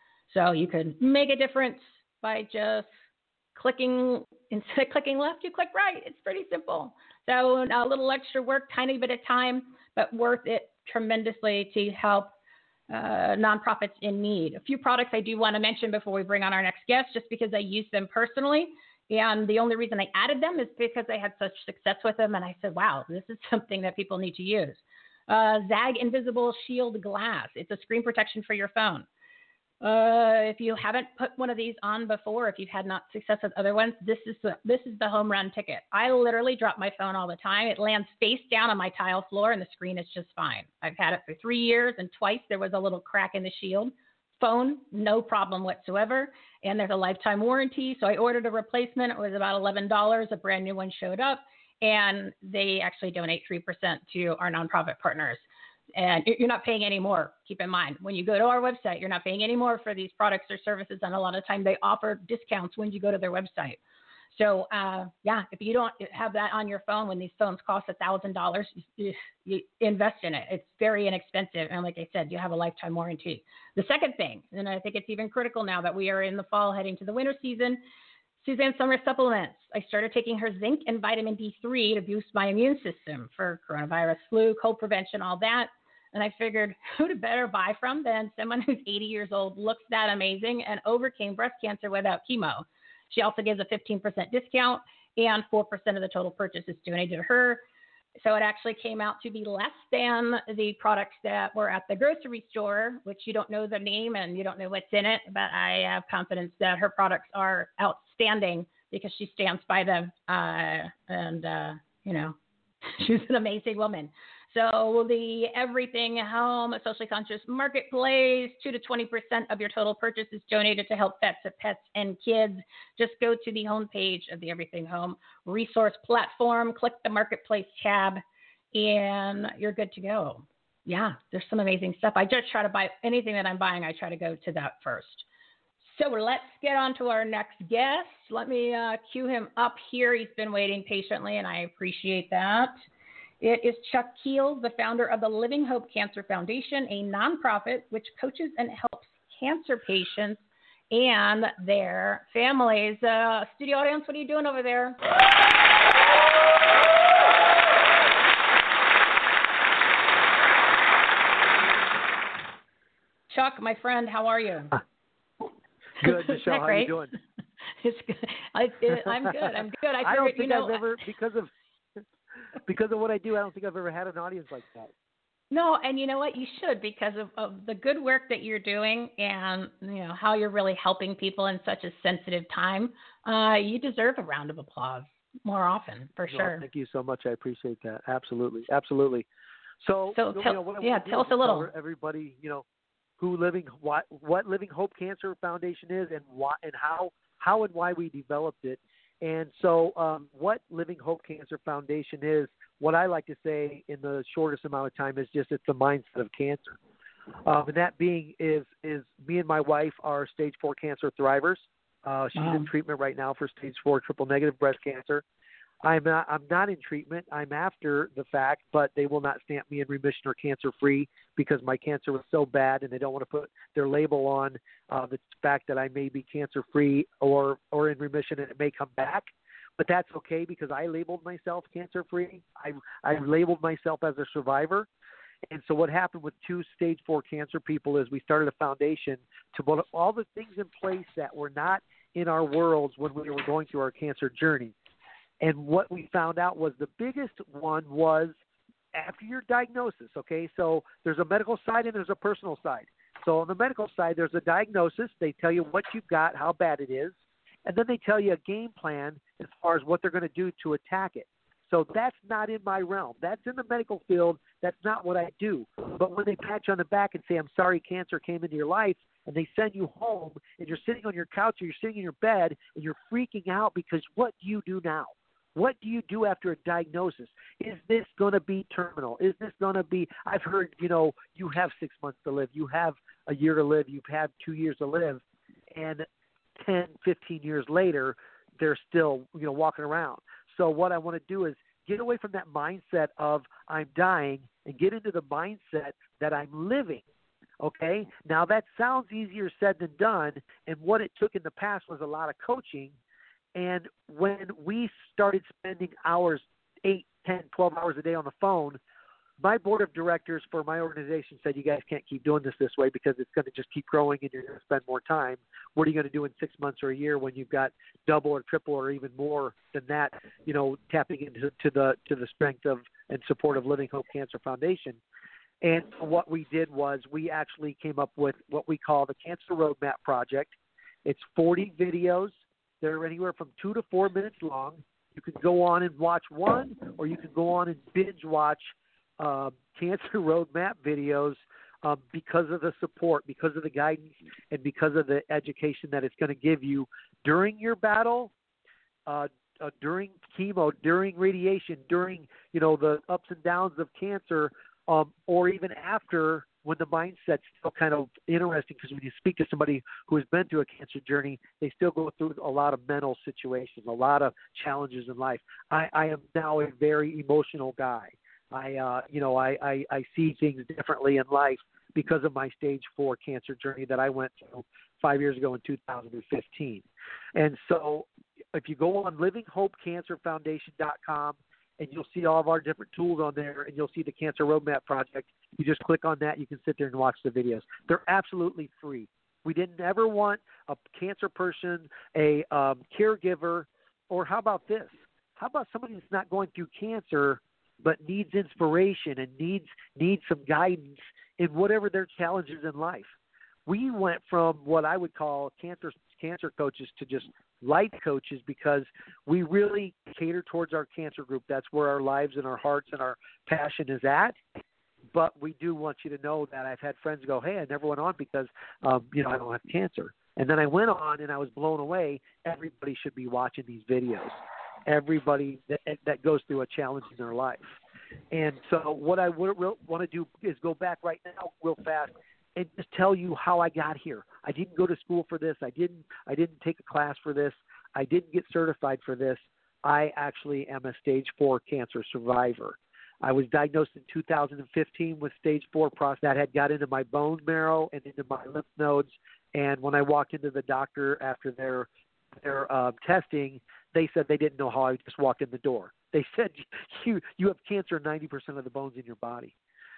So you can make a difference by just clicking, instead of clicking left, you click right. It's pretty simple. So a little extra work, tiny bit of time, but worth it tremendously to help uh, nonprofits in need. A few products I do want to mention before we bring on our next guest, just because I use them personally. And the only reason I added them is because I had such success with them. And I said, wow, this is something that people need to use. Uh, Zag Invisible Shield Glass. It's a screen protection for your phone. Uh, if you haven't put one of these on before, if you've had not success with other ones, this is the, this is the home run ticket. I literally drop my phone all the time. It lands face down on my tile floor and the screen is just fine. I've had it for three years and twice there was a little crack in the shield. Phone, no problem whatsoever. And there's a lifetime warranty. So I ordered a replacement. It was about eleven dollars. A brand new one showed up. And they actually donate three percent to our nonprofit partners. And you're not paying any more. Keep in mind, when you go to our website, you're not paying any more for these products or services. And a lot of time they offer discounts when you go to their website. So, uh, yeah, if you don't have that on your phone, when these phones cost one thousand dollars, you, you invest in it. It's very inexpensive. And like I said, you have a lifetime warranty. The second thing, and I think it's even critical now that we are in the fall heading to the winter season, Suzanne Summers supplements. I started taking her zinc and vitamin D three to boost my immune system for coronavirus, flu, cold prevention, all that. And I figured, who to better buy from than someone who's eighty years old, looks that amazing, and overcame breast cancer without chemo. She also gives a fifteen percent discount, and four percent of the total purchase is donated to her. So it actually came out to be less than the products that were at the grocery store, which you don't know the name and you don't know what's in it, but I have confidence that her products are outstanding because she stands by them. Uh, and, uh, you know, she's an amazing woman. So the Everything Home Socially Conscious Marketplace, two to twenty percent of your total purchase is donated to help vets of pets and kids. Just go to the homepage of the Everything Home resource platform, click the Marketplace tab, and you're good to go. Yeah, there's some amazing stuff. I just try to buy anything that I'm buying. I try to go to that first. So let's get on to our next guest. Let me uh, cue him up here. He's been waiting patiently, and I appreciate that. It is Chuck Keel, the founder of the Living Hope Cancer Foundation, a nonprofit which coaches and helps cancer patients and their families. Uh, studio audience, what are you doing over there? Chuck, my friend, how are you? Good, Michelle. How are you doing? It's good. I, it, I'm good. I'm good. I, I don't figured, think you know, I've ever, because of because of what I do, I don't think I've ever had an audience like that. No, and you know what? You should, because of, of the good work that you're doing and, you know, how you're really helping people in such a sensitive time. Uh, you deserve a round of applause more often, for well, sure. Thank you so much. I appreciate that. Absolutely. Absolutely. So, so you tell, know, what I yeah, tell us a little. Everybody, you know, who Living, what, what Living Hope Cancer Foundation is and why, and how, how and why we developed it. And so um, what Living Hope Cancer Foundation is, what I like to say in the shortest amount of time is just it's the mindset of cancer. Um, and that being is is me and my wife are stage four cancer thrivers. Uh, she's wow. in treatment right now for stage four triple negative breast cancer. I'm not, I'm not in treatment. I'm after the fact, but they will not stamp me in remission or cancer-free because my cancer was so bad, and they don't want to put their label on uh, the fact that I may be cancer-free or, or in remission and it may come back. But that's okay because I labeled myself cancer-free. I, I labeled myself as a survivor. And so what happened with two stage four cancer people is we started a foundation to put all the things in place that were not in our worlds when we were going through our cancer journey. And what we found out was the biggest one was after your diagnosis, okay? So there's a medical side and there's a personal side. So on the medical side, there's a diagnosis. They tell you what you've got, how bad it is, and then they tell you a game plan as far as what they're going to do to attack it. So that's not in my realm. That's in the medical field. That's not what I do. But when they pat you on the back and say, I'm sorry cancer came into your life, and they send you home, and you're sitting on your couch or you're sitting in your bed, and you're freaking out because what do you do now? What do you do after a diagnosis? Is this going to be terminal? Is this going to be – I've heard, you know, you have six months to live. You have a year to live. You've had two years to live. And ten, fifteen years later, they're still, you know, walking around. So what I want to do is get away from that mindset of I'm dying and get into the mindset that I'm living, okay? Now, that sounds easier said than done, and what it took in the past was a lot of coaching. And when we started spending hours, eight, ten, twelve hours a day on the phone, my board of directors for my organization said, you guys can't keep doing this this way because it's going to just keep growing and you're going to spend more time. What are you going to do in six months or a year when you've got double or triple or even more than that, you know, tapping into to the to the strength of and support of Living Hope Cancer Foundation? And what we did was we actually came up with what we call the Cancer Roadmap Project. It's forty videos. They're anywhere from two to four minutes long. You can go on and watch one, or you can go on and binge watch uh, Cancer Roadmap videos uh, because of the support, because of the guidance, and because of the education that it's going to give you during your battle, uh, uh, during chemo, during radiation, during, you know, the ups and downs of cancer, um, or even after, when the mindset's still kind of interesting, because when you speak to somebody who has been through a cancer journey, they still go through a lot of mental situations, a lot of challenges in life. I, I am now a very emotional guy. I, uh, you know, I, I, I see things differently in life because of my stage four cancer journey that I went through five years ago in two thousand fifteen. And so if you go on living hope cancer foundation dot com, and you'll see all of our different tools on there, and you'll see the Cancer Roadmap Project. You just click on that. You can sit there and watch the videos. They're absolutely free. We didn't ever want a cancer person, a um, caregiver, or how about this? How about somebody that's not going through cancer but needs inspiration and needs needs some guidance in whatever their challenges in life? We went from what I would call cancer cancer coaches to just life coaches because we really cater towards our cancer group. That's where our lives and our hearts and our passion is at. But we do want you to know that I've had friends go, hey, I never went on because, um, you know, I don't have cancer. And then I went on and I was blown away. Everybody should be watching these videos. Everybody that, that goes through a challenge in their life. And so what I would want to do is go back right now real fast and just tell you how I got here. I didn't go to school for this. I didn't I didn't take a class for this. I didn't get certified for this. I actually am a stage four cancer survivor. I was diagnosed in two thousand fifteen with stage four prostate that had got into my bone marrow and into my lymph nodes. And when I walked into the doctor after their their uh, testing, they said they didn't know how I just walked in the door. They said, you you have cancer in ninety percent of the bones in your body.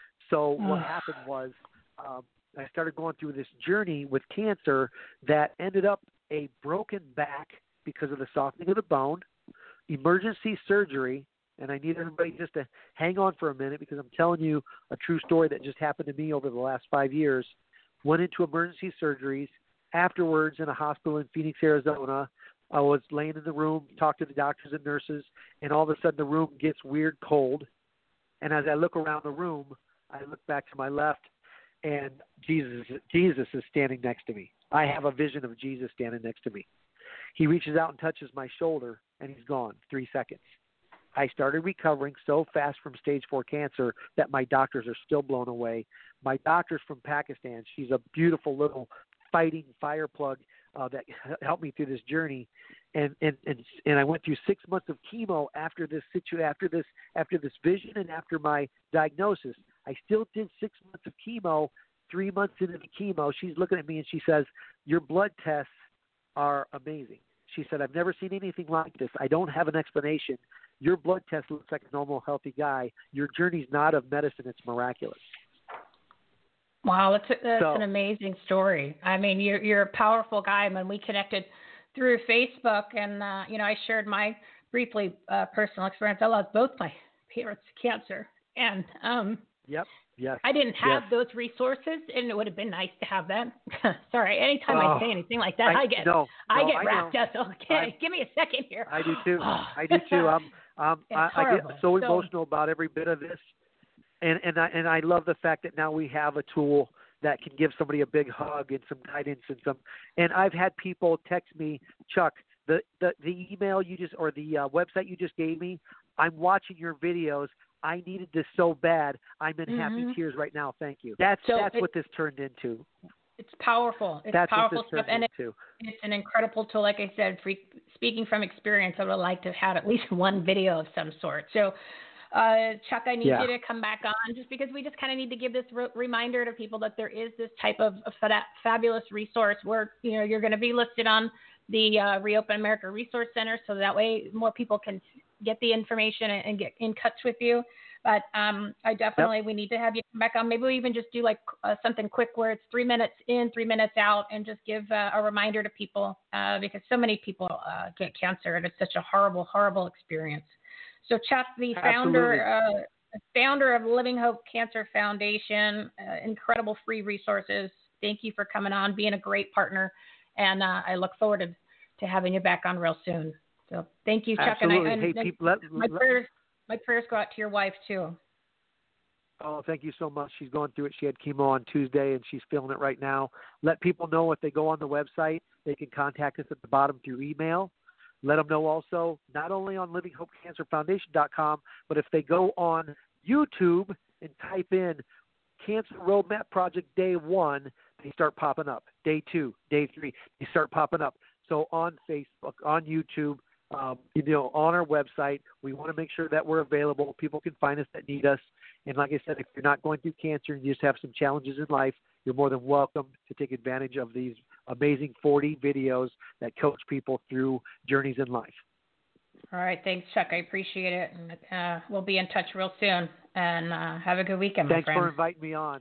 So what happened was um, I started going through this journey with cancer that ended up a broken back because of the softening of the bone, emergency surgery. And I need everybody just to hang on for a minute because I'm telling you a true story that just happened to me over the last five years. Went into emergency surgeries. Afterwards, in a hospital in Phoenix, Arizona, I was laying in the room, talked to the doctors and nurses, and all of a sudden the room gets weird cold. And as I look around the room, I look back to my left, and Jesus, Jesus is standing next to me. I have a vision of Jesus standing next to me. He reaches out and touches my shoulder, and he's gone. Three seconds. I started recovering so fast from stage four cancer that my doctors are still blown away. My doctor's from Pakistan. She's a beautiful little fighting fire plug uh, that helped me through this journey. And, and, and, and I went through six months of chemo after this situ after this, after this vision and after my diagnosis. I still did six months of chemo. Three months into the chemo, she's looking at me and she says, your blood tests are amazing. She said, I've never seen anything like this. I don't have an explanation. Your blood test looks like a normal, healthy guy. Your journey's not of medicine. It's miraculous. Wow, that's, a, that's so, an amazing story. I mean, you're you're a powerful guy. When we connected through Facebook, and uh, you know, I shared my briefly uh, personal experience. I lost both my parents to cancer, and um, yep, yes, I didn't have yes. those resources, and it would have been nice to have them. Sorry, anytime oh, I say anything like that, I, I get no, I no, get I wrapped know. up. So, okay, I'm, give me a second here. I do too. I do too. I'm, I'm, I, I get so, so emotional about every bit of this. And and I and I love the fact that now we have a tool that can give somebody a big hug and some guidance and some. And I've had people text me, Chuck, the the, the email you just or the uh, website you just gave me. I'm watching your videos. I needed this so bad. I'm in mm-hmm. happy tears right now. Thank you. That's so that's it, what this turned into. It's powerful. It's that's powerful what this stuff, turned and it, into. it's an incredible tool. Like I said, free, speaking from experience, I would like to have had at least one video of some sort. So. Uh, Chuck, I need yeah. you to come back on just because we just kind of need to give this re- reminder to people that there is this type of, of fa- fabulous resource where, you know, you're going to be listed on the uh, Reopen America Resource Center so that way more people can get the information and, and get in touch with you. But um, I definitely, yep. we need to have you come back on. Maybe we even just do like uh, something quick where it's three minutes in, three minutes out, and just give uh, a reminder to people uh, because so many people uh, get cancer and it's such a horrible, horrible experience. So Chuck, the founder, uh, founder of Living Hope Cancer Foundation, uh, incredible free resources. Thank you for coming on, being a great partner, and uh, I look forward to, to having you back on real soon. So thank you, Chuck. Absolutely. And, I, and, hey, and people, let, my let, prayers, my prayers go out to your wife too. Oh, thank you so much. She's going through it. She had chemo on Tuesday, and she's feeling it right now. Let people know if they go on the website, they can contact us at the bottom through email. Let them know also, not only on living hope cancer foundation dot com, but if they go on YouTube and type in Cancer Roadmap Project Day One, they start popping up. Day Two, Day Three, they start popping up. So on Facebook, on YouTube, um, you know, on our website, we want to make sure that we're available. People can find us that need us. And like I said, if you're not going through cancer and you just have some challenges in life, you're more than welcome to take advantage of these amazing forty videos that coach people through journeys in life. All right. Thanks, Chuck. I appreciate it. And uh, we'll be in touch real soon. And uh, have a good weekend, Thanks my friend. for inviting me on.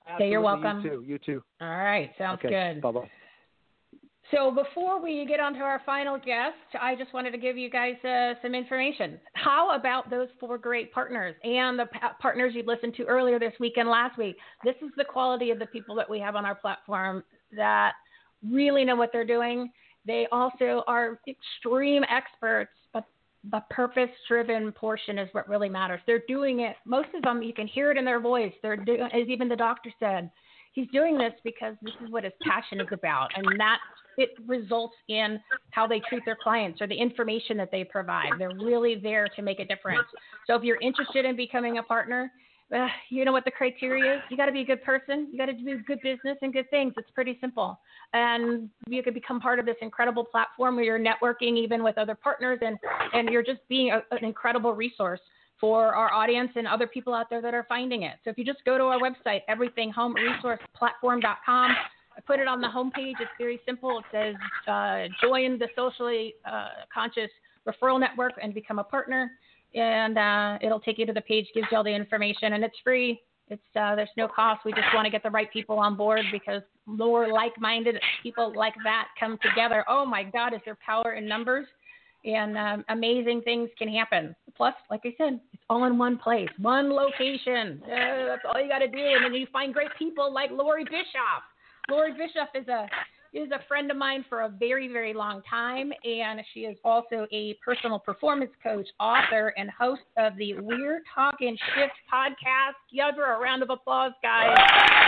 Okay, you're welcome. You too. You too. All right, sounds okay. good. Bye-bye. So before we get on to our final guest, I just wanted to give you guys uh, some information. How about those four great partners and the pa- partners you listened to earlier this week and last week? This is the quality of the people that we have on our platform that really know what they're doing. They also are extreme experts, but the purpose-driven portion is what really matters. They're doing it. Most of them, you can hear it in their voice. They're doing, as even the doctor said, he's doing this because this is what his passion is about, and that it results in how they treat their clients or the information that they provide. They're really there to make a difference. So if you're interested in becoming a partner, uh, you know what the criteria is. You got to be a good person. You got to do good business and good things. It's pretty simple. And you could become part of this incredible platform where you're networking even with other partners, and, and you're just being a, an incredible resource for our audience and other people out there that are finding it. So if you just go to our website, everything home resource platform dot com, I put it on the homepage. It's very simple. It says uh, join the socially uh, conscious referral network and become a partner. And uh, it'll take you to the page, gives you all the information, and it's free. It's uh, there's no cost. We just want to get the right people on board, because more like-minded people like that come together. Oh my God, is there power in numbers? And um, amazing things can happen. Plus, like I said, it's all in one place, one location. Uh, that's all you got to do. And then you find great people like Lori Bischoff. Lori Bischoff is a is a friend of mine for a very, very long time, and she is also a personal performance coach, author, and host of the We're Talking Shift podcast. Give her a round of applause, guys.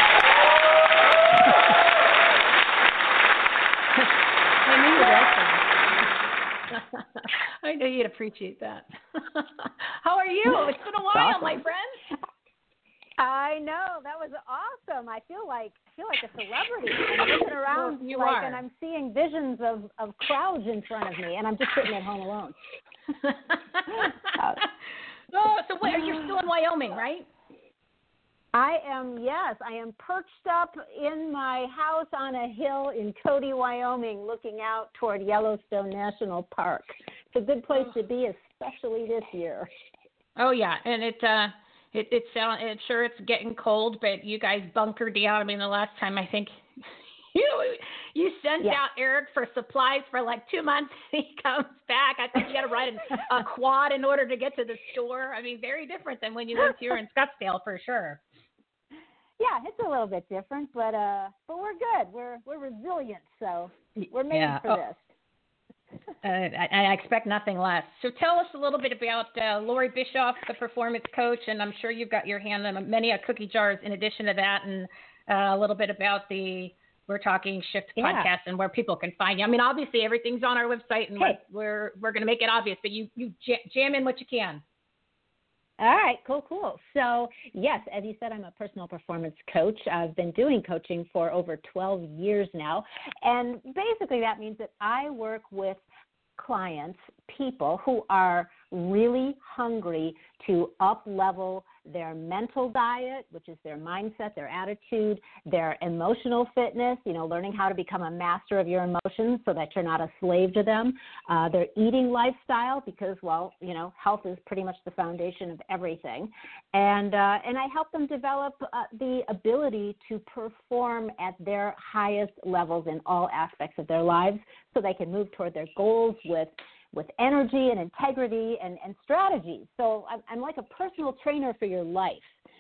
I knew you'd like that. I knew you'd appreciate that. How are you? It's been a while, awesome. my friend. I know, that was awesome. I feel like I feel like a celebrity. I'm looking around, well, you like, are. and I'm seeing visions of, of crowds in front of me, and I'm just sitting at home alone. uh, oh, so wait, you're still in Wyoming, right? I am, yes. I am perched up in my house on a hill in Cody, Wyoming, looking out toward Yellowstone National Park. It's a good place to be, especially this year. Oh yeah, and it. Uh, It, it sound, it's sure it's getting cold, but you guys bunkered down. I mean, the last time I think you know, you sent yeah. out Eric for supplies for like two months. He comes back. I think you got to ride a, a quad in order to get to the store. I mean, very different than when you lived here in Scottsdale, for sure. Yeah, it's a little bit different, but uh, but we're good. We're we're resilient, so we're made yeah. for oh. this. Uh, I, I expect nothing less. So tell us a little bit about uh, Lori Bischoff, the performance coach, and I'm sure you've got your hand on many a cookie jars in addition to that, and uh, a little bit about the We're Talking Shift yeah. podcast and where people can find you. I mean, obviously everything's on our website, and hey. we're we're going to make it obvious, but you you jam in what you can. All right, cool, cool. So, yes, as you said, I'm a personal performance coach. I've been doing coaching for over twelve years now. And basically that means that I work with clients, people who are really hungry to up-level their mental diet, which is their mindset, their attitude, their emotional fitness, you know, learning how to become a master of your emotions so that you're not a slave to them, uh, their eating lifestyle, because, well, you know, health is pretty much the foundation of everything. And, uh, and I help them develop uh, the ability to perform at their highest levels in all aspects of their lives so they can move toward their goals with with energy and integrity and, and strategy. So I'm, I'm like a personal trainer for your life.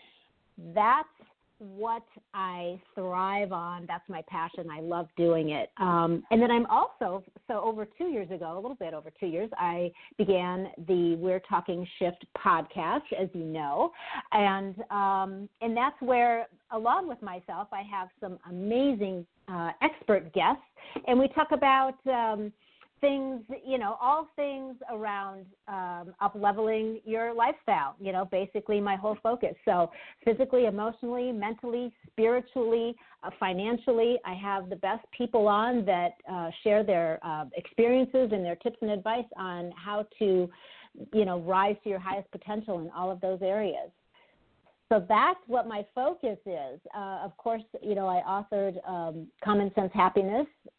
That's what I thrive on. That's my passion. I love doing it. Um, and then I'm also, so over two years ago, a little bit over two years, I began the We're Talking Shift podcast, as you know. And, um, and that's where, along with myself, I have some amazing uh, expert guests. And we talk about um, things, you know, all things around um, up-leveling your lifestyle, you know, basically my whole focus. So physically, emotionally, mentally, spiritually, uh, financially, I have the best people on that uh, share their uh, experiences and their tips and advice on how to, you know, rise to your highest potential in all of those areas. So that's what my focus is. Uh, of course, you know, I authored um, Common Sense Happiness,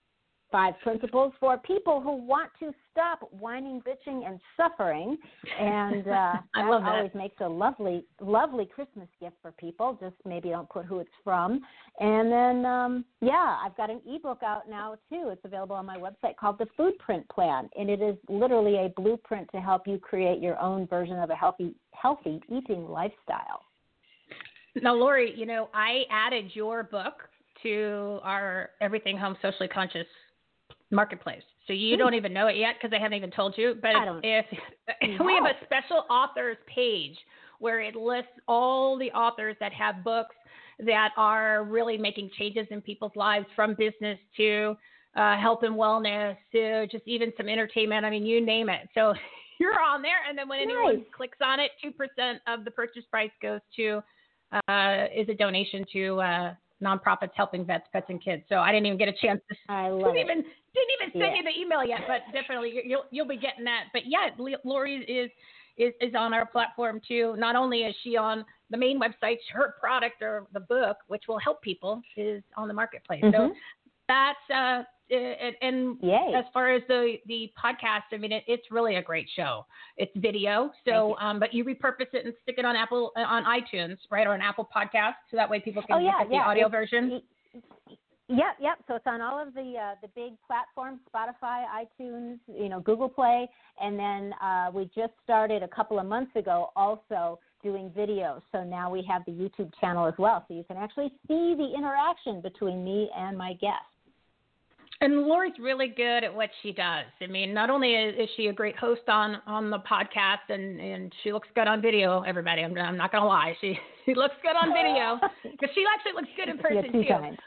five principles for people who want to stop whining, bitching, and suffering. And uh, I that love that. always makes a lovely, lovely Christmas gift for people. Just maybe don't put who it's from. And then, um, yeah, I've got an ebook out now, too. It's available on my website called The Food Print Plan. And it is literally a blueprint to help you create your own version of a healthy, healthy eating lifestyle. Now, Lori, you know, I added your book to our Everything Home Socially Conscious marketplace. So you Hmm. don't even know it yet because I haven't even told you. But I don't. if, if we have a special authors page where it lists all the authors that have books that are really making changes in people's lives, from business to uh, health and wellness to just even some entertainment. I mean, you name it. So you're on there. And then when anyone Nice. clicks on it, two percent of the purchase price goes to, uh, is a donation to uh, nonprofits helping vets, pets, and kids. So I didn't even get a chance to, I love didn't it. even didn't even send Yeah. you the email yet, but definitely you- you'll you'll be getting that. But yeah, Le- Lori is is is on our platform too. Not only is she on the main website, her product or the book, which will help people, is on the marketplace. So Mhm. that's uh and, and Yay. as far as the the podcast, I mean, it, it's really a great show. It's video, so um, but you repurpose it and stick it on Apple uh, on iTunes, right, or an Apple podcast, so that way people can Oh, yeah, look at the yeah. audio It's- version. Yep, yep. So it's on all of the uh, the big platforms: Spotify, iTunes, you know, Google Play, and then uh, we just started a couple of months ago also doing videos. So now we have the YouTube channel as well, so you can actually see the interaction between me and my guests. And Lori's really good at what she does. I mean, not only is, is she a great host on, on the podcast, and, and she looks good on video, everybody. I'm, I'm not going to lie. She she looks good on video because she actually looks good in person, You're too too. kind.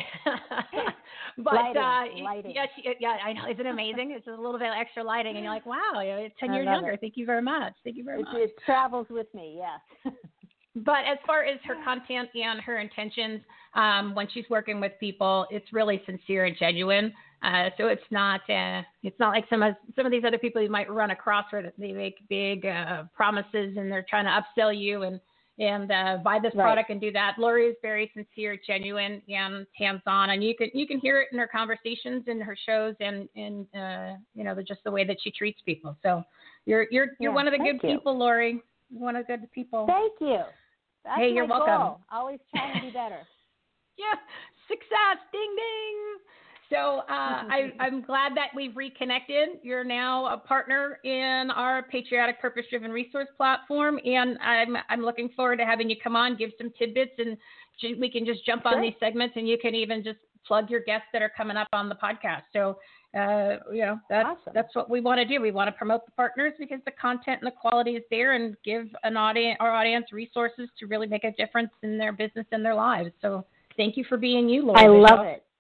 But Lighting, uh, lighting. yeah, she, yeah, I know. Isn't it amazing? It's just a little bit of extra lighting, and you're like, wow, you're ten I years love younger. it. Thank you very much. Thank you very It, much. it travels with me, yes. But as far as her content and her intentions, um, when she's working with people, it's really sincere and genuine. Uh, so it's not uh, it's not like some of some of these other people you might run across where they make big uh, promises and they're trying to upsell you and and uh, buy this Right. product and do that. Lori is very sincere, genuine, and hands-on, and you can you can hear it in her conversations, in her shows, and and uh, you know the, just the way that she treats people. So you're you're you're Yeah, one of the good thank you. people, Lori. You're one of the good people. Thank you. That's Hey, my you're welcome. goal. Always trying to be better. Yeah, success, ding ding. So uh, I, I'm glad that we've reconnected. You're now a partner in our Patriotic Purpose Driven Resource Platform, and I'm I'm looking forward to having you come on, give some tidbits, and j- we can just jump on Sure. these segments, and you can even just plug your guests that are coming up on the podcast. So uh, you know that's Awesome. that's what we want to do. We want to promote the partners because the content and the quality is there, and give an audience our audience resources to really make a difference in their business and their lives. So thank you for being you, Lori. I love Michelle. it.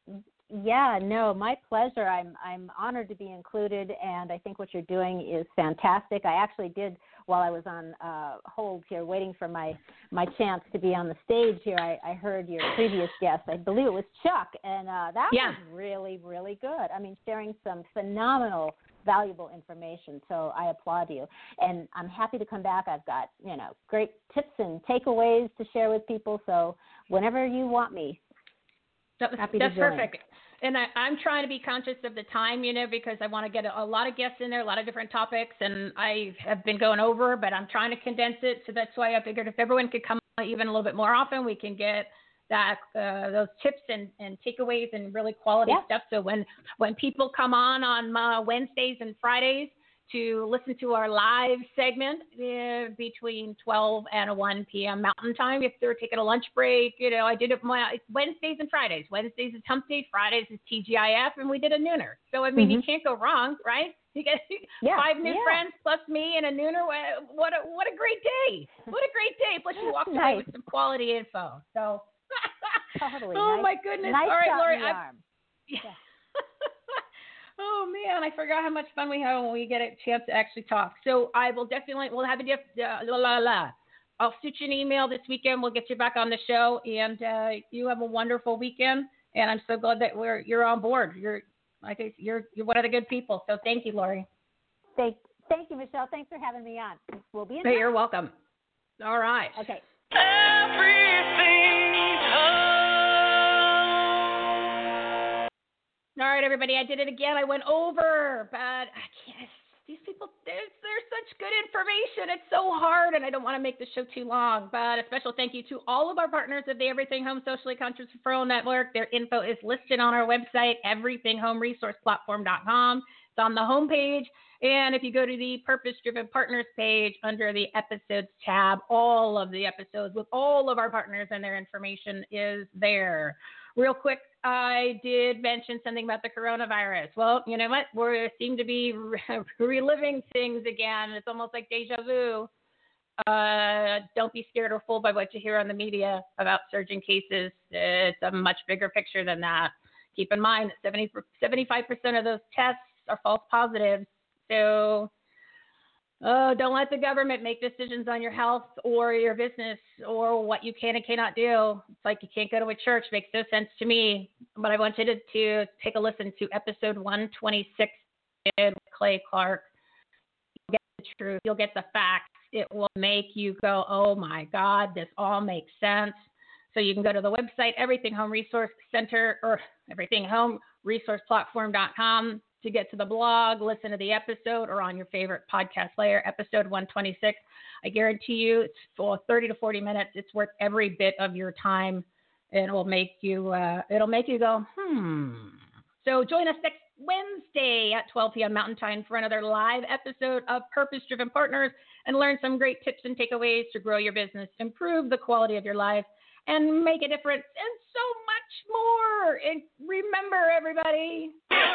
Yeah, no, my pleasure. I'm I'm honored to be included, and I think what you're doing is fantastic. I actually did, while I was on uh, hold here, waiting for my, my chance to be on the stage here, I, I heard your previous guest. I believe it was Chuck, and uh, that Yeah. was really, really good. I mean, sharing some phenomenal, valuable information, so I applaud you. And I'm happy to come back. I've got, you know, great tips and takeaways to share with people, so whenever you want me, That was, happy to that's join. perfect. And I, I'm trying to be conscious of the time, you know, because I want to get a, a lot of guests in there, a lot of different topics, and I have been going over, but I'm trying to condense it. So that's why I figured if everyone could come on even a little bit more often, we can get that uh, those tips and, and takeaways and really quality Yeah. stuff. So when when people come on on uh, Wednesdays and Fridays to listen to our live segment uh, between twelve and one p.m. Mountain Time, if they're taking a lunch break, you know, I did it my it's Wednesdays and Fridays. Wednesdays is Hump Day, Fridays is T G I F, and we did a nooner. So I mean, you Mhm. can't go wrong, right? You get Yeah, five new yeah. friends plus me and a nooner. What what a what a great day! What a great day! Plus you walked away Nice. with some quality info. So. Totally. Oh nice, my goodness! Nice All right, shot Lori. in the I- arm. Yeah. Oh man, I forgot how much fun we have when we get a chance to actually talk. So I will definitely we'll have a diff, uh, la la la. I'll shoot you an email this weekend. We'll get you back on the show, and uh, you have a wonderful weekend. And I'm so glad that we're you're on board. You're like I- you're you're one of the good people. So thank you, Lori. Thank, thank you, Michelle. Thanks for having me on. We'll be in Hey, touch. you're welcome. All right. Okay. All right, everybody, I did it again. I went over, but I can't. These people, there's, there's such good information. It's so hard, and I don't want to make the show too long. But a special thank you to all of our partners of the Everything Home Socially Conscious Referral Network. Their info is listed on our website, everything home resource platform dot com. It's on the homepage. And if you go to the Purpose Driven Partners page under the episodes tab, all of the episodes with all of our partners and their information is there. Real quick, I did mention something about the coronavirus. Well, you know what? We seem to be re- reliving things again. It's almost like deja vu. Uh, don't be scared or fooled by what you hear on the media about surging cases. It's a much bigger picture than that. Keep in mind that seventy, seventy-five percent of those tests are false positives. So oh, don't let the government make decisions on your health or your business or what you can and cannot do. It's like you can't go to a church. Makes no sense to me. But I want you to, to take a listen to episode one twenty-six with Clay Clark. You'll get the truth. You'll get the facts. It will make you go, oh, my God, this all makes sense. So you can go to the website, Everything Home Resource Center or everything home resource platform dot com. to get to the blog, listen to the episode, or on your favorite podcast player, episode one twenty-six. I guarantee you it's for thirty to forty minutes. It's worth every bit of your time, and it will make you, uh, it'll make you go, hmm. So join us next Wednesday at twelve p.m. Mountain Time for another live episode of Purpose Driven Partners and learn some great tips and takeaways to grow your business, improve the quality of your life, and make a difference, and so much more. And remember, everybody,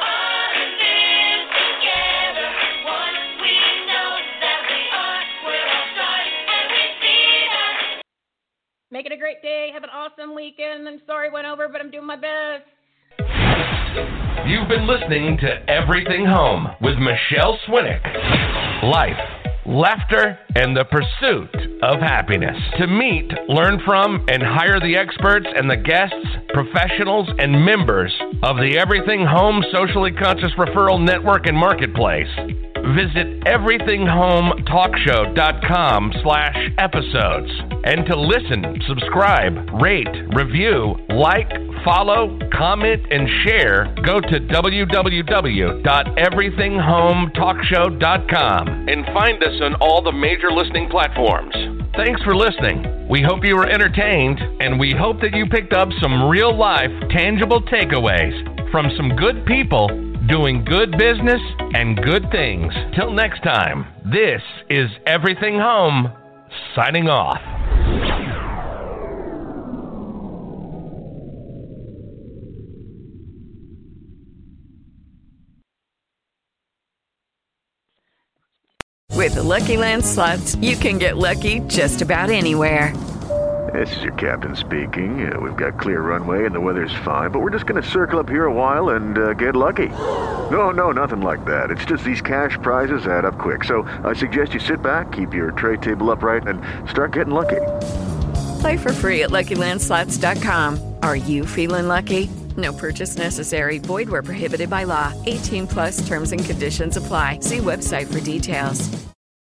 make it a great day. Have an awesome weekend. I'm sorry it went over, but I'm doing my best. You've been listening to Everything Home with Michelle Swinnick. Life, laughter, and the pursuit of happiness. To meet, learn from, and hire the experts and the guests, professionals, and members of the Everything Home Socially Conscious Referral Network and Marketplace, visit everything home talk show dot com slash episodes. And to listen, subscribe, rate, review, like, follow, comment, and share, go to w w w dot everything home talk show dot com and find us on all the major listening platforms. Thanks for listening. We hope you were entertained, and we hope that you picked up some real-life, tangible takeaways from some good people doing good business and good things. Till next time, this is Everything Home, signing off. With the Lucky Land Slots, you can get lucky just about anywhere. This is your captain speaking. Uh, we've got clear runway and the weather's fine, but we're just going to circle up here a while and uh, get lucky. No, no, nothing like that. It's just these cash prizes add up quick. So I suggest you sit back, keep your tray table upright, and start getting lucky. Play for free at lucky land slots dot com. Are you feeling lucky? No purchase necessary. Void where prohibited by law. eighteen plus terms and conditions apply. See website for details.